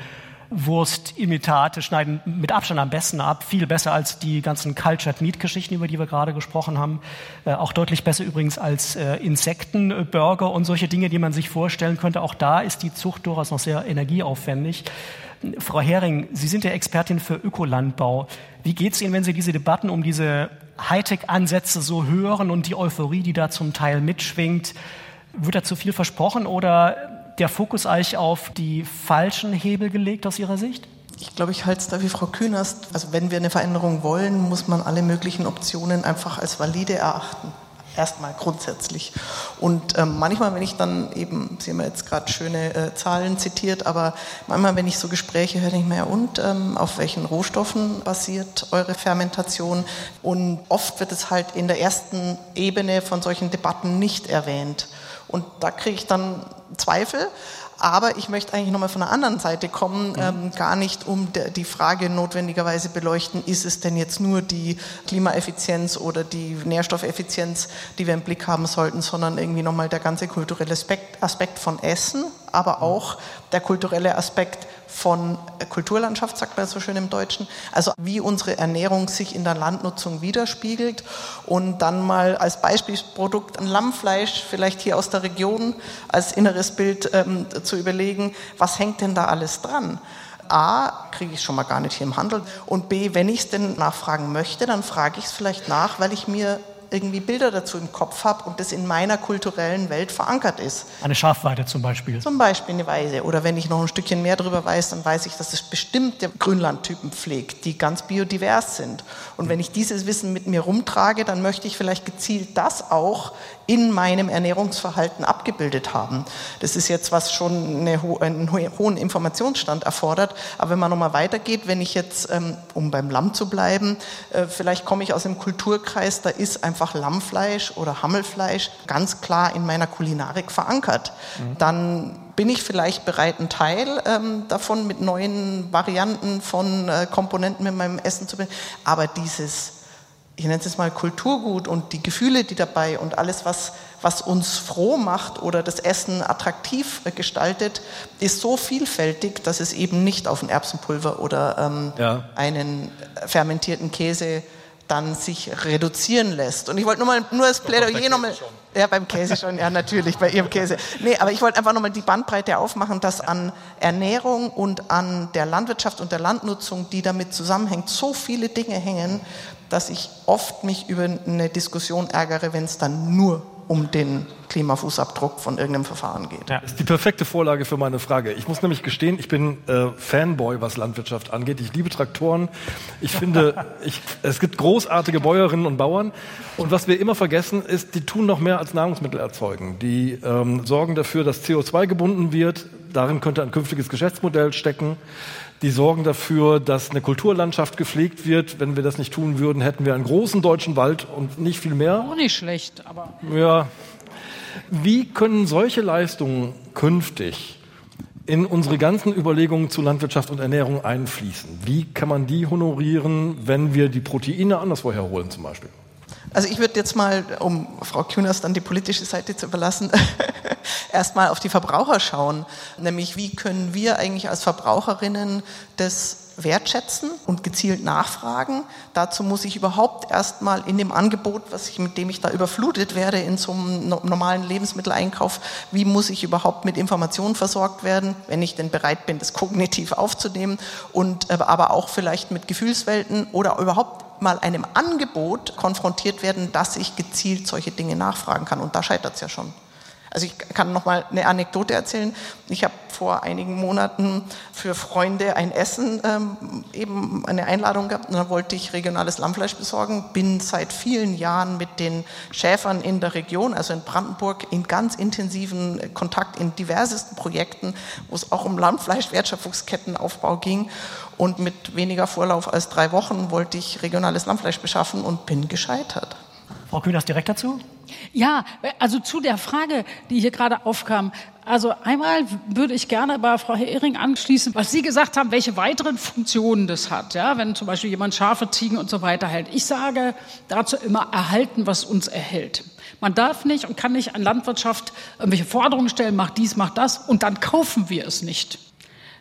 Wurstimitate schneiden mit Abstand am besten ab, viel besser als die ganzen Cultured Meat-Geschichten, über die wir gerade gesprochen haben, äh, auch deutlich besser übrigens als äh, Insektenburger und solche Dinge, die man sich vorstellen könnte. Auch da ist die Zucht durchaus noch sehr energieaufwendig. Frau Hering, Sie sind ja Expertin für Ökolandbau. Wie geht es Ihnen, wenn Sie diese Debatten um diese Hightech-Ansätze so hören und die Euphorie, die da zum Teil mitschwingt? Wird da zu viel versprochen oder der Fokus eigentlich auf die falschen Hebel gelegt aus Ihrer Sicht? Ich glaube, ich halte es da wie Frau Künast. Also wenn wir eine Veränderung wollen, muss man alle möglichen Optionen einfach als valide erachten. Erstmal grundsätzlich. Und ähm, manchmal, wenn ich dann eben, Sie haben ja jetzt gerade schöne äh, Zahlen zitiert, aber manchmal, wenn ich so Gespräche höre, denke ich mir, ja, und ähm, auf welchen Rohstoffen basiert eure Fermentation? Und oft wird es halt in der ersten Ebene von solchen Debatten nicht erwähnt. Und da kriege ich dann Zweifel. Aber ich möchte eigentlich nochmal von der anderen Seite kommen, ähm, gar nicht um de, die Frage notwendigerweise beleuchten, ist es denn jetzt nur die Klimaeffizienz oder die Nährstoffeffizienz, die wir im Blick haben sollten, sondern irgendwie nochmal der ganze kulturelle Aspekt, Aspekt von Essen, aber auch der kulturelle Aspekt von Kulturlandschaft, sagt man so schön im Deutschen, also wie unsere Ernährung sich in der Landnutzung widerspiegelt und dann mal als Beispielsprodukt ein Lammfleisch, vielleicht hier aus der Region, als inneres Bild ähm, zu überlegen, was hängt denn da alles dran? A, kriege ich es schon mal gar nicht hier im Handel und B, wenn ich es denn nachfragen möchte, dann frage ich es vielleicht nach, weil ich mir irgendwie Bilder dazu im Kopf habe und das in meiner kulturellen Welt verankert ist. Eine Schafweide zum Beispiel. Zum Beispiel eine Weide. Oder wenn ich noch ein Stückchen mehr darüber weiß, dann weiß ich, dass es bestimmte Grünlandtypen pflegt, die ganz biodivers sind. Und wenn ich dieses Wissen mit mir rumtrage, dann möchte ich vielleicht gezielt das auch in meinem Ernährungsverhalten abgebildet haben. Das ist jetzt, was schon eine ho- einen ho- hohen Informationsstand erfordert. Aber wenn man nochmal weitergeht, wenn ich jetzt, ähm, um beim Lamm zu bleiben, äh, vielleicht komme ich aus einem Kulturkreis, da ist einfach Lammfleisch oder Hammelfleisch ganz klar in meiner Kulinarik verankert. Mhm. Dann bin ich vielleicht bereit, einen Teil ähm, davon mit neuen Varianten von äh, Komponenten mit meinem Essen zu bilden. Aber dieses, ich nenne es jetzt mal Kulturgut und die Gefühle, die dabei und alles, was, was uns froh macht oder das Essen attraktiv äh, gestaltet, ist so vielfältig, dass es eben nicht auf ein Erbsenpulver oder ähm, ja. einen fermentierten Käse dann sich reduzieren lässt. Und ich wollte nur mal nur das Plädoyer nochmal... Ja, beim Käse schon, ja natürlich, bei Ihrem Käse. Nee, aber ich wollte einfach nochmal die Bandbreite aufmachen, dass an Ernährung und an der Landwirtschaft und der Landnutzung, die damit zusammenhängt, so viele Dinge hängen, dass ich oft mich über eine Diskussion ärgere, wenn es dann nur um den Klimafußabdruck von irgendeinem Verfahren geht. Ja. Das ist die perfekte Vorlage für meine Frage. Ich muss nämlich gestehen, ich bin äh, Fanboy, was Landwirtschaft angeht. Ich liebe Traktoren. Ich finde, ich, es gibt großartige Bäuerinnen und Bauern. Und was wir immer vergessen, ist, die tun noch mehr als Nahrungsmittel erzeugen. Die ähm, sorgen dafür, dass C O zwei gebunden wird. Darin könnte ein künftiges Geschäftsmodell stecken. Die sorgen dafür, dass eine Kulturlandschaft gepflegt wird. Wenn wir das nicht tun würden, hätten wir einen großen deutschen Wald und nicht viel mehr. Auch nicht schlecht, aber... Ja. Wie können solche Leistungen künftig in unsere ganzen Überlegungen zu Landwirtschaft und Ernährung einfließen? Wie kann man die honorieren, wenn wir die Proteine anderswo herholen zum Beispiel? Also ich würde jetzt mal, um Frau Künast dann die politische Seite zu überlassen, erstmal auf die Verbraucher schauen. Nämlich, wie können wir eigentlich als Verbraucherinnen das wertschätzen und gezielt nachfragen. Dazu muss ich überhaupt erstmal in dem Angebot, was ich, mit dem ich da überflutet werde in so einem normalen Lebensmitteleinkauf, wie muss ich überhaupt mit Informationen versorgt werden, wenn ich denn bereit bin, das kognitiv aufzunehmen und aber auch vielleicht mit Gefühlswelten oder überhaupt mal einem Angebot konfrontiert werden, dass ich gezielt solche Dinge nachfragen kann. Und da scheitert es ja schon. Also ich kann noch mal eine Anekdote erzählen. Ich habe vor einigen Monaten für Freunde ein Essen, ähm, eben eine Einladung gehabt. Und dann wollte ich regionales Lammfleisch besorgen. Bin seit vielen Jahren mit den Schäfern in der Region, also in Brandenburg, in ganz intensiven Kontakt in diversesten Projekten, wo es auch um Lammfleisch-Wertschöpfungskettenaufbau ging. Und mit weniger Vorlauf als drei Wochen wollte ich regionales Lammfleisch beschaffen und bin gescheitert. Frau Künast, direkt dazu? Ja, also zu der Frage, die hier gerade aufkam. Also einmal würde ich gerne bei Frau Hering anschließen, was Sie gesagt haben, welche weiteren Funktionen das hat. Ja, wenn zum Beispiel jemand Schafe, Ziegen und so weiter hält. Ich sage dazu immer erhalten, was uns erhält. Man darf nicht und kann nicht an Landwirtschaft irgendwelche Forderungen stellen, mach dies, mach das und dann kaufen wir es nicht.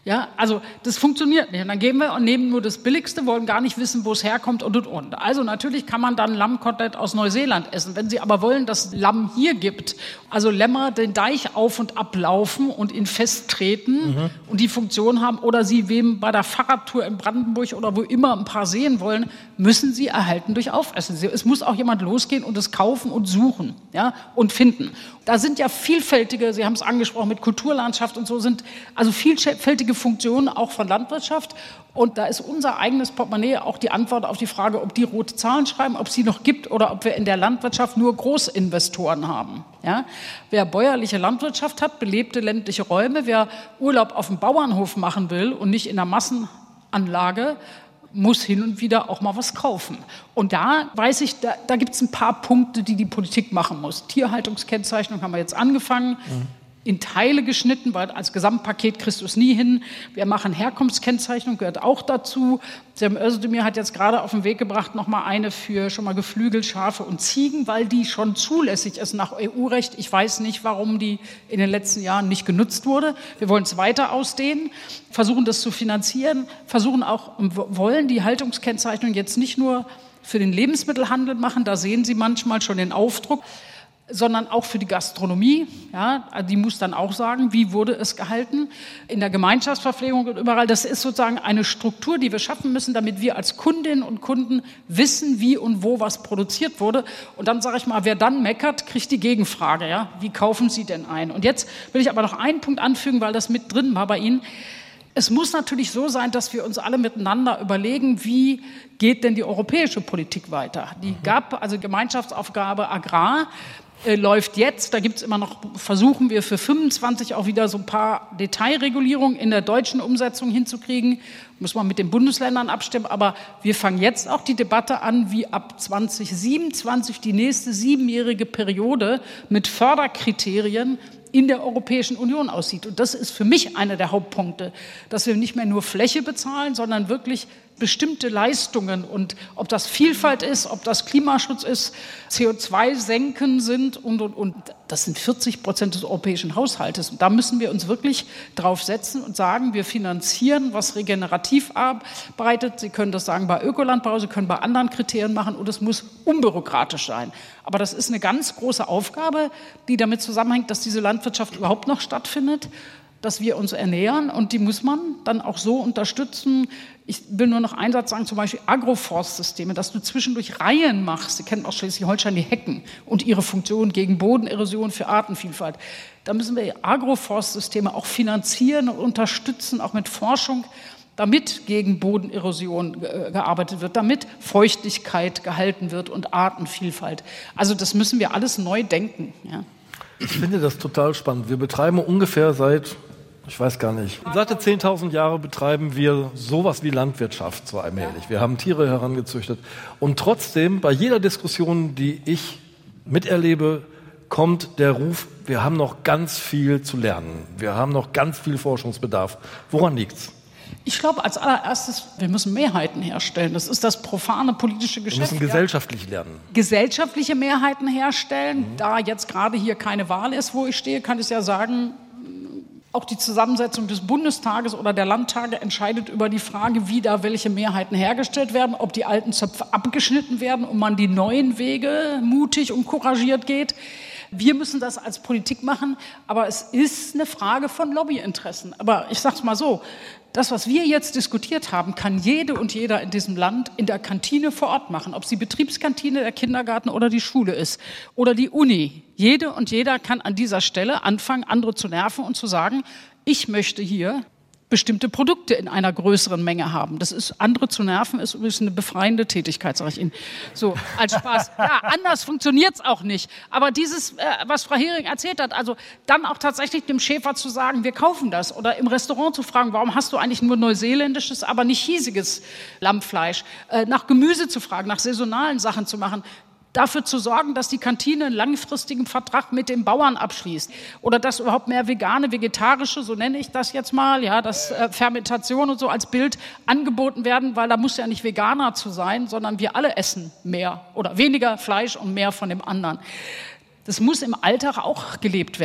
Ja, also das funktioniert nicht. Und dann gehen wir und nehmen nur das Billigste, wollen gar nicht wissen, wo es herkommt und und und. Also natürlich kann man dann Lammkotelett aus Neuseeland essen. Wenn Sie aber wollen, dass es Lamm hier gibt, also Lämmer den Deich auf und ablaufen und ihn festtreten mhm. und die Funktion haben, oder Sie wem bei der Fahrradtour in Brandenburg oder wo immer ein paar sehen wollen, müssen Sie erhalten durch Aufessen. Es muss auch jemand losgehen und es kaufen und suchen, ja, und finden. Da sind ja vielfältige, Sie haben es angesprochen, mit Kulturlandschaft und so, sind also vielfältige Funktionen auch von Landwirtschaft. Und da ist unser eigenes Portemonnaie auch die Antwort auf die Frage, ob die rote Zahlen schreiben, ob es sie noch gibt oder ob wir in der Landwirtschaft nur Großinvestoren haben. Ja? Wer bäuerliche Landwirtschaft hat, belebte ländliche Räume, wer Urlaub auf dem Bauernhof machen will und nicht in der Massenanlage, muss hin und wieder auch mal was kaufen. Und da weiß ich, da, da gibt es ein paar Punkte, die die Politik machen muss. Tierhaltungskennzeichnung haben wir jetzt angefangen. Mhm. In Teile geschnitten, weil als Gesamtpaket kriegst du es nie hin. Wir machen Herkunftskennzeichnung, gehört auch dazu. Sam Özdemir hat jetzt gerade auf den Weg gebracht, noch mal eine für schon mal Geflügel, Schafe und Ziegen, weil die schon zulässig ist nach E U-Recht. Ich weiß nicht, warum die in den letzten Jahren nicht genutzt wurde. Wir wollen es weiter ausdehnen, versuchen das zu finanzieren, versuchen auch, wollen die Haltungskennzeichnung jetzt nicht nur für den Lebensmittelhandel machen, da sehen Sie manchmal schon den Aufdruck, sondern auch für die Gastronomie. Ja, die muss dann auch sagen, wie wurde es gehalten. In der Gemeinschaftsverpflegung und überall. Das ist sozusagen eine Struktur, die wir schaffen müssen, damit wir als Kundinnen und Kunden wissen, wie und wo was produziert wurde. Und dann sage ich mal, wer dann meckert, kriegt die Gegenfrage. Ja, wie kaufen Sie denn ein? Und jetzt will ich aber noch einen Punkt anfügen, weil das mit drin war bei Ihnen. Es muss natürlich so sein, dass wir uns alle miteinander überlegen, wie geht denn die europäische Politik weiter. Die G A P, also Gemeinschaftsaufgabe Agrar, äh, läuft jetzt. Da gibt es immer noch, versuchen wir für fünfundzwanzig auch wieder so ein paar Detailregulierungen in der deutschen Umsetzung hinzukriegen. Muss man mit den Bundesländern abstimmen. Aber wir fangen jetzt auch die Debatte an, wie ab zwanzig siebenundzwanzig die nächste siebenjährige Periode mit Förderkriterien in der Europäischen Union aussieht. Und das ist für mich einer der Hauptpunkte, dass wir nicht mehr nur Fläche bezahlen, sondern wirklich bestimmte Leistungen, und ob das Vielfalt ist, ob das Klimaschutz ist, C O zwei senken sind und, und, und. Das sind vierzig Prozent des europäischen Haushaltes. Und da müssen wir uns wirklich drauf setzen und sagen, wir finanzieren, was regenerativ arbeitet. Sie können das sagen bei Ökolandbau, Sie können bei anderen Kriterien machen, und es muss unbürokratisch sein. Aber das ist eine ganz große Aufgabe, die damit zusammenhängt, dass diese Landwirtschaft überhaupt noch stattfindet, dass wir uns ernähren, und die muss man dann auch so unterstützen. Ich will nur noch einen Satz sagen, zum Beispiel Agroforstsysteme, dass du zwischendurch Reihen machst. Sie kennen aus Schleswig-Holstein die Hecken und ihre Funktion gegen Bodenerosion für Artenvielfalt. Da müssen wir Agroforstsysteme auch finanzieren und unterstützen, auch mit Forschung, damit gegen Bodenerosion gearbeitet wird, damit Feuchtigkeit gehalten wird und Artenvielfalt. Also das müssen wir alles neu denken. Ja. Ich finde das total spannend. Wir betreiben ungefähr seit, ich weiß gar nicht, seit zehntausend Jahren betreiben wir sowas wie Landwirtschaft so allmählich. Wir haben Tiere herangezüchtet. Und trotzdem, bei jeder Diskussion, die ich miterlebe, kommt der Ruf, wir haben noch ganz viel zu lernen. Wir haben noch ganz viel Forschungsbedarf. Woran liegt's? Ich glaube, als allererstes, wir müssen Mehrheiten herstellen. Das ist das profane politische Geschäft. Wir müssen gesellschaftlich lernen. Gesellschaftliche Mehrheiten herstellen. Mhm. Da jetzt gerade hier keine Wahl ist, wo ich stehe, kann ich ja sagen, auch die Zusammensetzung des Bundestages oder der Landtage entscheidet über die Frage, wie da welche Mehrheiten hergestellt werden, ob die alten Zöpfe abgeschnitten werden und man die neuen Wege mutig und couragiert geht. Wir müssen das als Politik machen, aber es ist eine Frage von Lobbyinteressen. Aber ich sage es mal so, das, was wir jetzt diskutiert haben, kann jede und jeder in diesem Land in der Kantine vor Ort machen, ob es die Betriebskantine, der Kindergarten oder die Schule ist oder die Uni. Jede und jeder kann an dieser Stelle anfangen, andere zu nerven und zu sagen, ich möchte hier bestimmte Produkte in einer größeren Menge haben. Das ist, andere zu nerven, ist übrigens eine befreiende Tätigkeit, sage ich Ihnen. So, als Spaß. Ja, anders funktioniert es auch nicht. Aber dieses, äh, was Frau Hering erzählt hat, also dann auch tatsächlich dem Schäfer zu sagen, wir kaufen das. Oder im Restaurant zu fragen, warum hast du eigentlich nur neuseeländisches, aber nicht hiesiges Lammfleisch? Äh, nach Gemüse zu fragen, nach saisonalen Sachen zu machen. Dafür zu sorgen, dass die Kantine einen langfristigen Vertrag mit den Bauern abschließt oder dass überhaupt mehr vegane, vegetarische, so nenne ich das jetzt mal, ja, dass äh, Fermentation und so als Bild angeboten werden, weil da muss ja nicht Veganer zu sein, sondern wir alle essen mehr oder weniger Fleisch und mehr von dem anderen. Das muss im Alltag auch gelebt werden.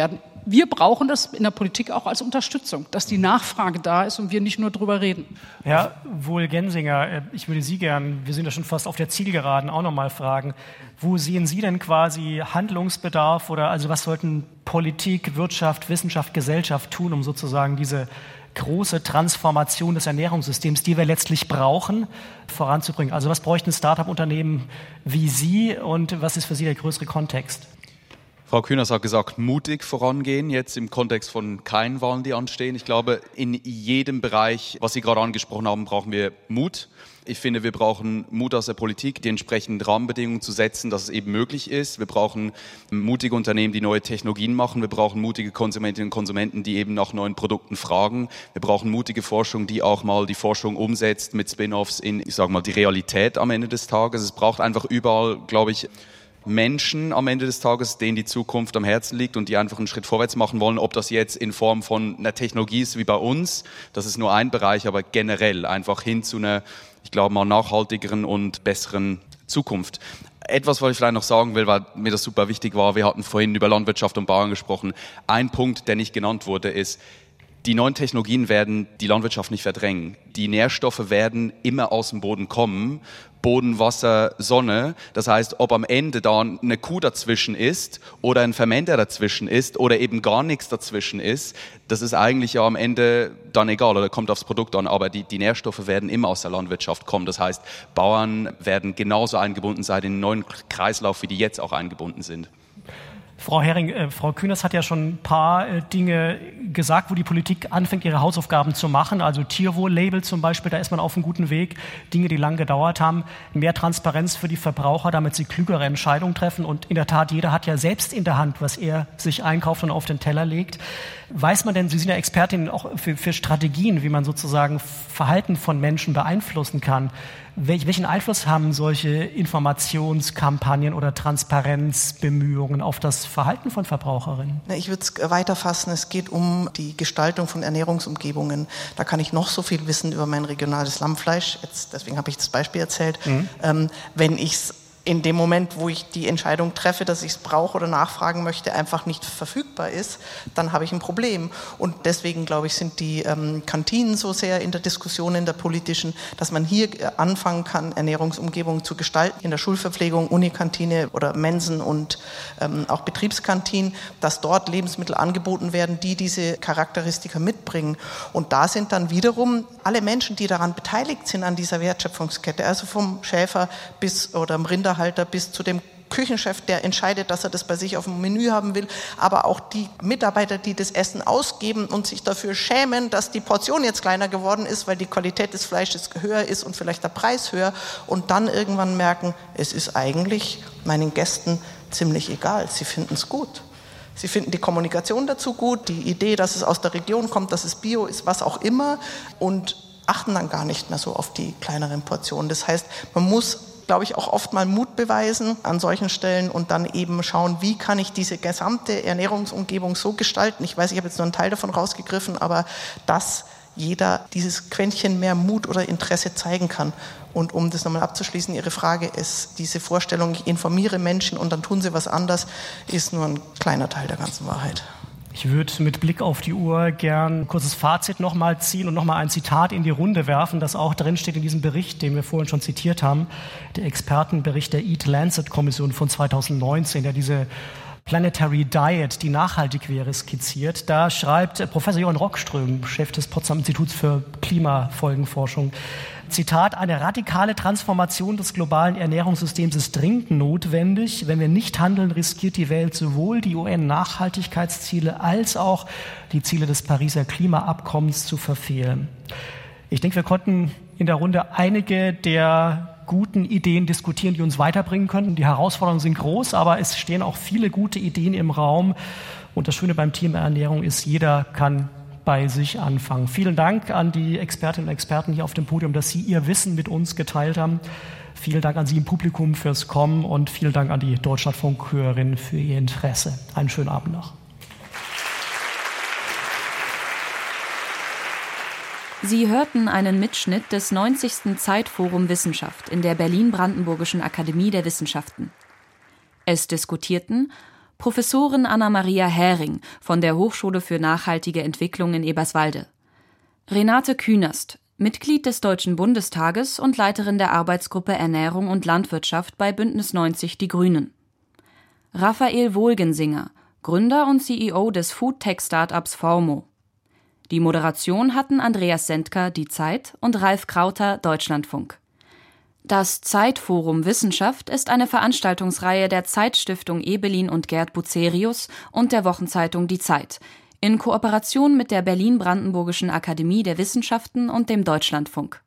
wir brauchen das in der Politik auch als Unterstützung, dass die Nachfrage da ist und wir nicht nur drüber reden. Herr Wohl-Gensinger, ich würde Sie gern, wir sind ja schon fast auf der Zielgeraden, auch nochmal fragen, wo sehen Sie denn quasi Handlungsbedarf oder also was sollten Politik, Wirtschaft, Wissenschaft, Gesellschaft tun, um sozusagen diese große Transformation des Ernährungssystems, die wir letztlich brauchen, voranzubringen? Also was bräuchten Start-up-Unternehmen wie Sie und was ist für Sie der größere Kontext? Frau Kühners hat gesagt, mutig vorangehen, jetzt im Kontext von keinen Wahlen, die anstehen. Ich glaube, in jedem Bereich, was Sie gerade angesprochen haben, brauchen wir Mut. Ich finde, wir brauchen Mut aus der Politik, die entsprechenden Rahmenbedingungen zu setzen, dass es eben möglich ist. Wir brauchen mutige Unternehmen, die neue Technologien machen. Wir brauchen mutige Konsumentinnen und Konsumenten, die eben nach neuen Produkten fragen. Wir brauchen mutige Forschung, die auch mal die Forschung umsetzt mit Spin-offs in, ich sage mal, die Realität am Ende des Tages. Es braucht einfach überall, glaube ich, Menschen am Ende des Tages, denen die Zukunft am Herzen liegt und die einfach einen Schritt vorwärts machen wollen, ob das jetzt in Form von einer Technologie ist wie bei uns, das ist nur ein Bereich, aber generell einfach hin zu einer, ich glaube mal, nachhaltigeren und besseren Zukunft. Etwas, was ich vielleicht noch sagen will, weil mir das super wichtig war, wir hatten vorhin über Landwirtschaft und Bauern gesprochen. Ein Punkt, der nicht genannt wurde, ist, die neuen Technologien werden die Landwirtschaft nicht verdrängen. Die Nährstoffe werden immer aus dem Boden kommen. Boden, Wasser, Sonne. Das heißt, ob am Ende da eine Kuh dazwischen ist oder ein Fermenter dazwischen ist oder eben gar nichts dazwischen ist, das ist eigentlich ja am Ende dann egal oder kommt aufs Produkt an. Aber die, die Nährstoffe werden immer aus der Landwirtschaft kommen. Das heißt, Bauern werden genauso eingebunden sein in den neuen Kreislauf, wie die jetzt auch eingebunden sind. Frau Hering, äh, Frau Kühners hat ja schon ein paar äh, Dinge gesagt, wo die Politik anfängt, ihre Hausaufgaben zu machen. Also Tierwohl-Label zum Beispiel, da ist man auf einem guten Weg. Dinge, die lang gedauert haben. Mehr Transparenz für die Verbraucher, damit sie klügere Entscheidungen treffen. Und in der Tat, jeder hat ja selbst in der Hand, was er sich einkauft und auf den Teller legt. Weiß man denn, Sie sind ja Expertin auch für, für Strategien, wie man sozusagen Verhalten von Menschen beeinflussen kann. Welch, welchen Einfluss haben solche Informationskampagnen oder Transparenzbemühungen auf das Verhalten von Verbraucherinnen? Ich würde es weiterfassen. Es geht um die Gestaltung von Ernährungsumgebungen. Da kann ich noch so viel wissen über mein regionales Lammfleisch. Jetzt, deswegen habe ich das Beispiel erzählt. Mhm. Ähm, wenn ich es in dem Moment, wo ich die Entscheidung treffe, dass ich es brauche oder nachfragen möchte, einfach nicht verfügbar ist, dann habe ich ein Problem. Und deswegen, glaube ich, sind die ähm, Kantinen so sehr in der Diskussion, in der politischen, dass man hier anfangen kann, Ernährungsumgebungen zu gestalten, in der Schulverpflegung, Unikantine oder Mensen und ähm, auch Betriebskantinen, dass dort Lebensmittel angeboten werden, die diese Charakteristika mitbringen. Und da sind dann wiederum alle Menschen, die daran beteiligt sind, an dieser Wertschöpfungskette, also vom Schäfer bis oder im Rinder bis zu dem Küchenchef, der entscheidet, dass er das bei sich auf dem Menü haben will, aber auch die Mitarbeiter, die das Essen ausgeben und sich dafür schämen, dass die Portion jetzt kleiner geworden ist, weil die Qualität des Fleisches höher ist und vielleicht der Preis höher und dann irgendwann merken, es ist eigentlich meinen Gästen ziemlich egal, sie finden es gut. Sie finden die Kommunikation dazu gut, die Idee, dass es aus der Region kommt, dass es Bio ist, was auch immer und achten dann gar nicht mehr so auf die kleineren Portionen. Das heißt, man muss, glaube ich, auch oft mal Mut beweisen an solchen Stellen und dann eben schauen, wie kann ich diese gesamte Ernährungsumgebung so gestalten. Ich weiß, ich habe jetzt nur einen Teil davon rausgegriffen, aber dass jeder dieses Quäntchen mehr Mut oder Interesse zeigen kann. Und um das nochmal abzuschließen, Ihre Frage ist, diese Vorstellung, ich informiere Menschen und dann tun sie was anderes, ist nur ein kleiner Teil der ganzen Wahrheit. Ich würde mit Blick auf die Uhr gern ein kurzes Fazit nochmal ziehen und nochmal ein Zitat in die Runde werfen, das auch drin steht in diesem Bericht, den wir vorhin schon zitiert haben, der Expertenbericht der Eat-Lancet-Kommission von zweitausendneunzehn, der diese Planetary Diet, die nachhaltig wäre, skizziert. Da schreibt Professor Johann Rockström, Chef des Potsdam Instituts für Klimafolgenforschung, Zitat, eine radikale Transformation des globalen Ernährungssystems ist dringend notwendig. Wenn wir nicht handeln, riskiert die Welt sowohl die U N-Nachhaltigkeitsziele als auch die Ziele des Pariser Klimaabkommens zu verfehlen. Ich denke, wir konnten in der Runde einige der guten Ideen diskutieren, die uns weiterbringen könnten. Die Herausforderungen sind groß, aber es stehen auch viele gute Ideen im Raum. Und das Schöne beim Thema Ernährung ist, jeder kann bei sich anfangen. Vielen Dank an die Expertinnen und Experten hier auf dem Podium, dass Sie Ihr Wissen mit uns geteilt haben. Vielen Dank an Sie im Publikum fürs Kommen und vielen Dank an die Deutschlandfunk-Hörerinnen für Ihr Interesse. Einen schönen Abend noch. Sie hörten einen Mitschnitt des neunzigsten Zeitforum Wissenschaft in der Berlin-Brandenburgischen Akademie der Wissenschaften. Es diskutierten Professorin Anna-Maria Häring von der Hochschule für nachhaltige Entwicklung in Eberswalde. Renate Künast, Mitglied des Deutschen Bundestages und Leiterin der Arbeitsgruppe Ernährung und Landwirtschaft bei Bündnis neunzig Die Grünen. Raphael Wohlgensinger, Gründer und C E O des Foodtech-Startups Formo. Die Moderation hatten Andreas Sendker, Die Zeit, und Ralf Krauter, Deutschlandfunk. Das Zeitforum Wissenschaft ist eine Veranstaltungsreihe der Zeitstiftung Ebelin und Gerd Bucerius und der Wochenzeitung Die Zeit in Kooperation mit der Berlin-Brandenburgischen Akademie der Wissenschaften und dem Deutschlandfunk.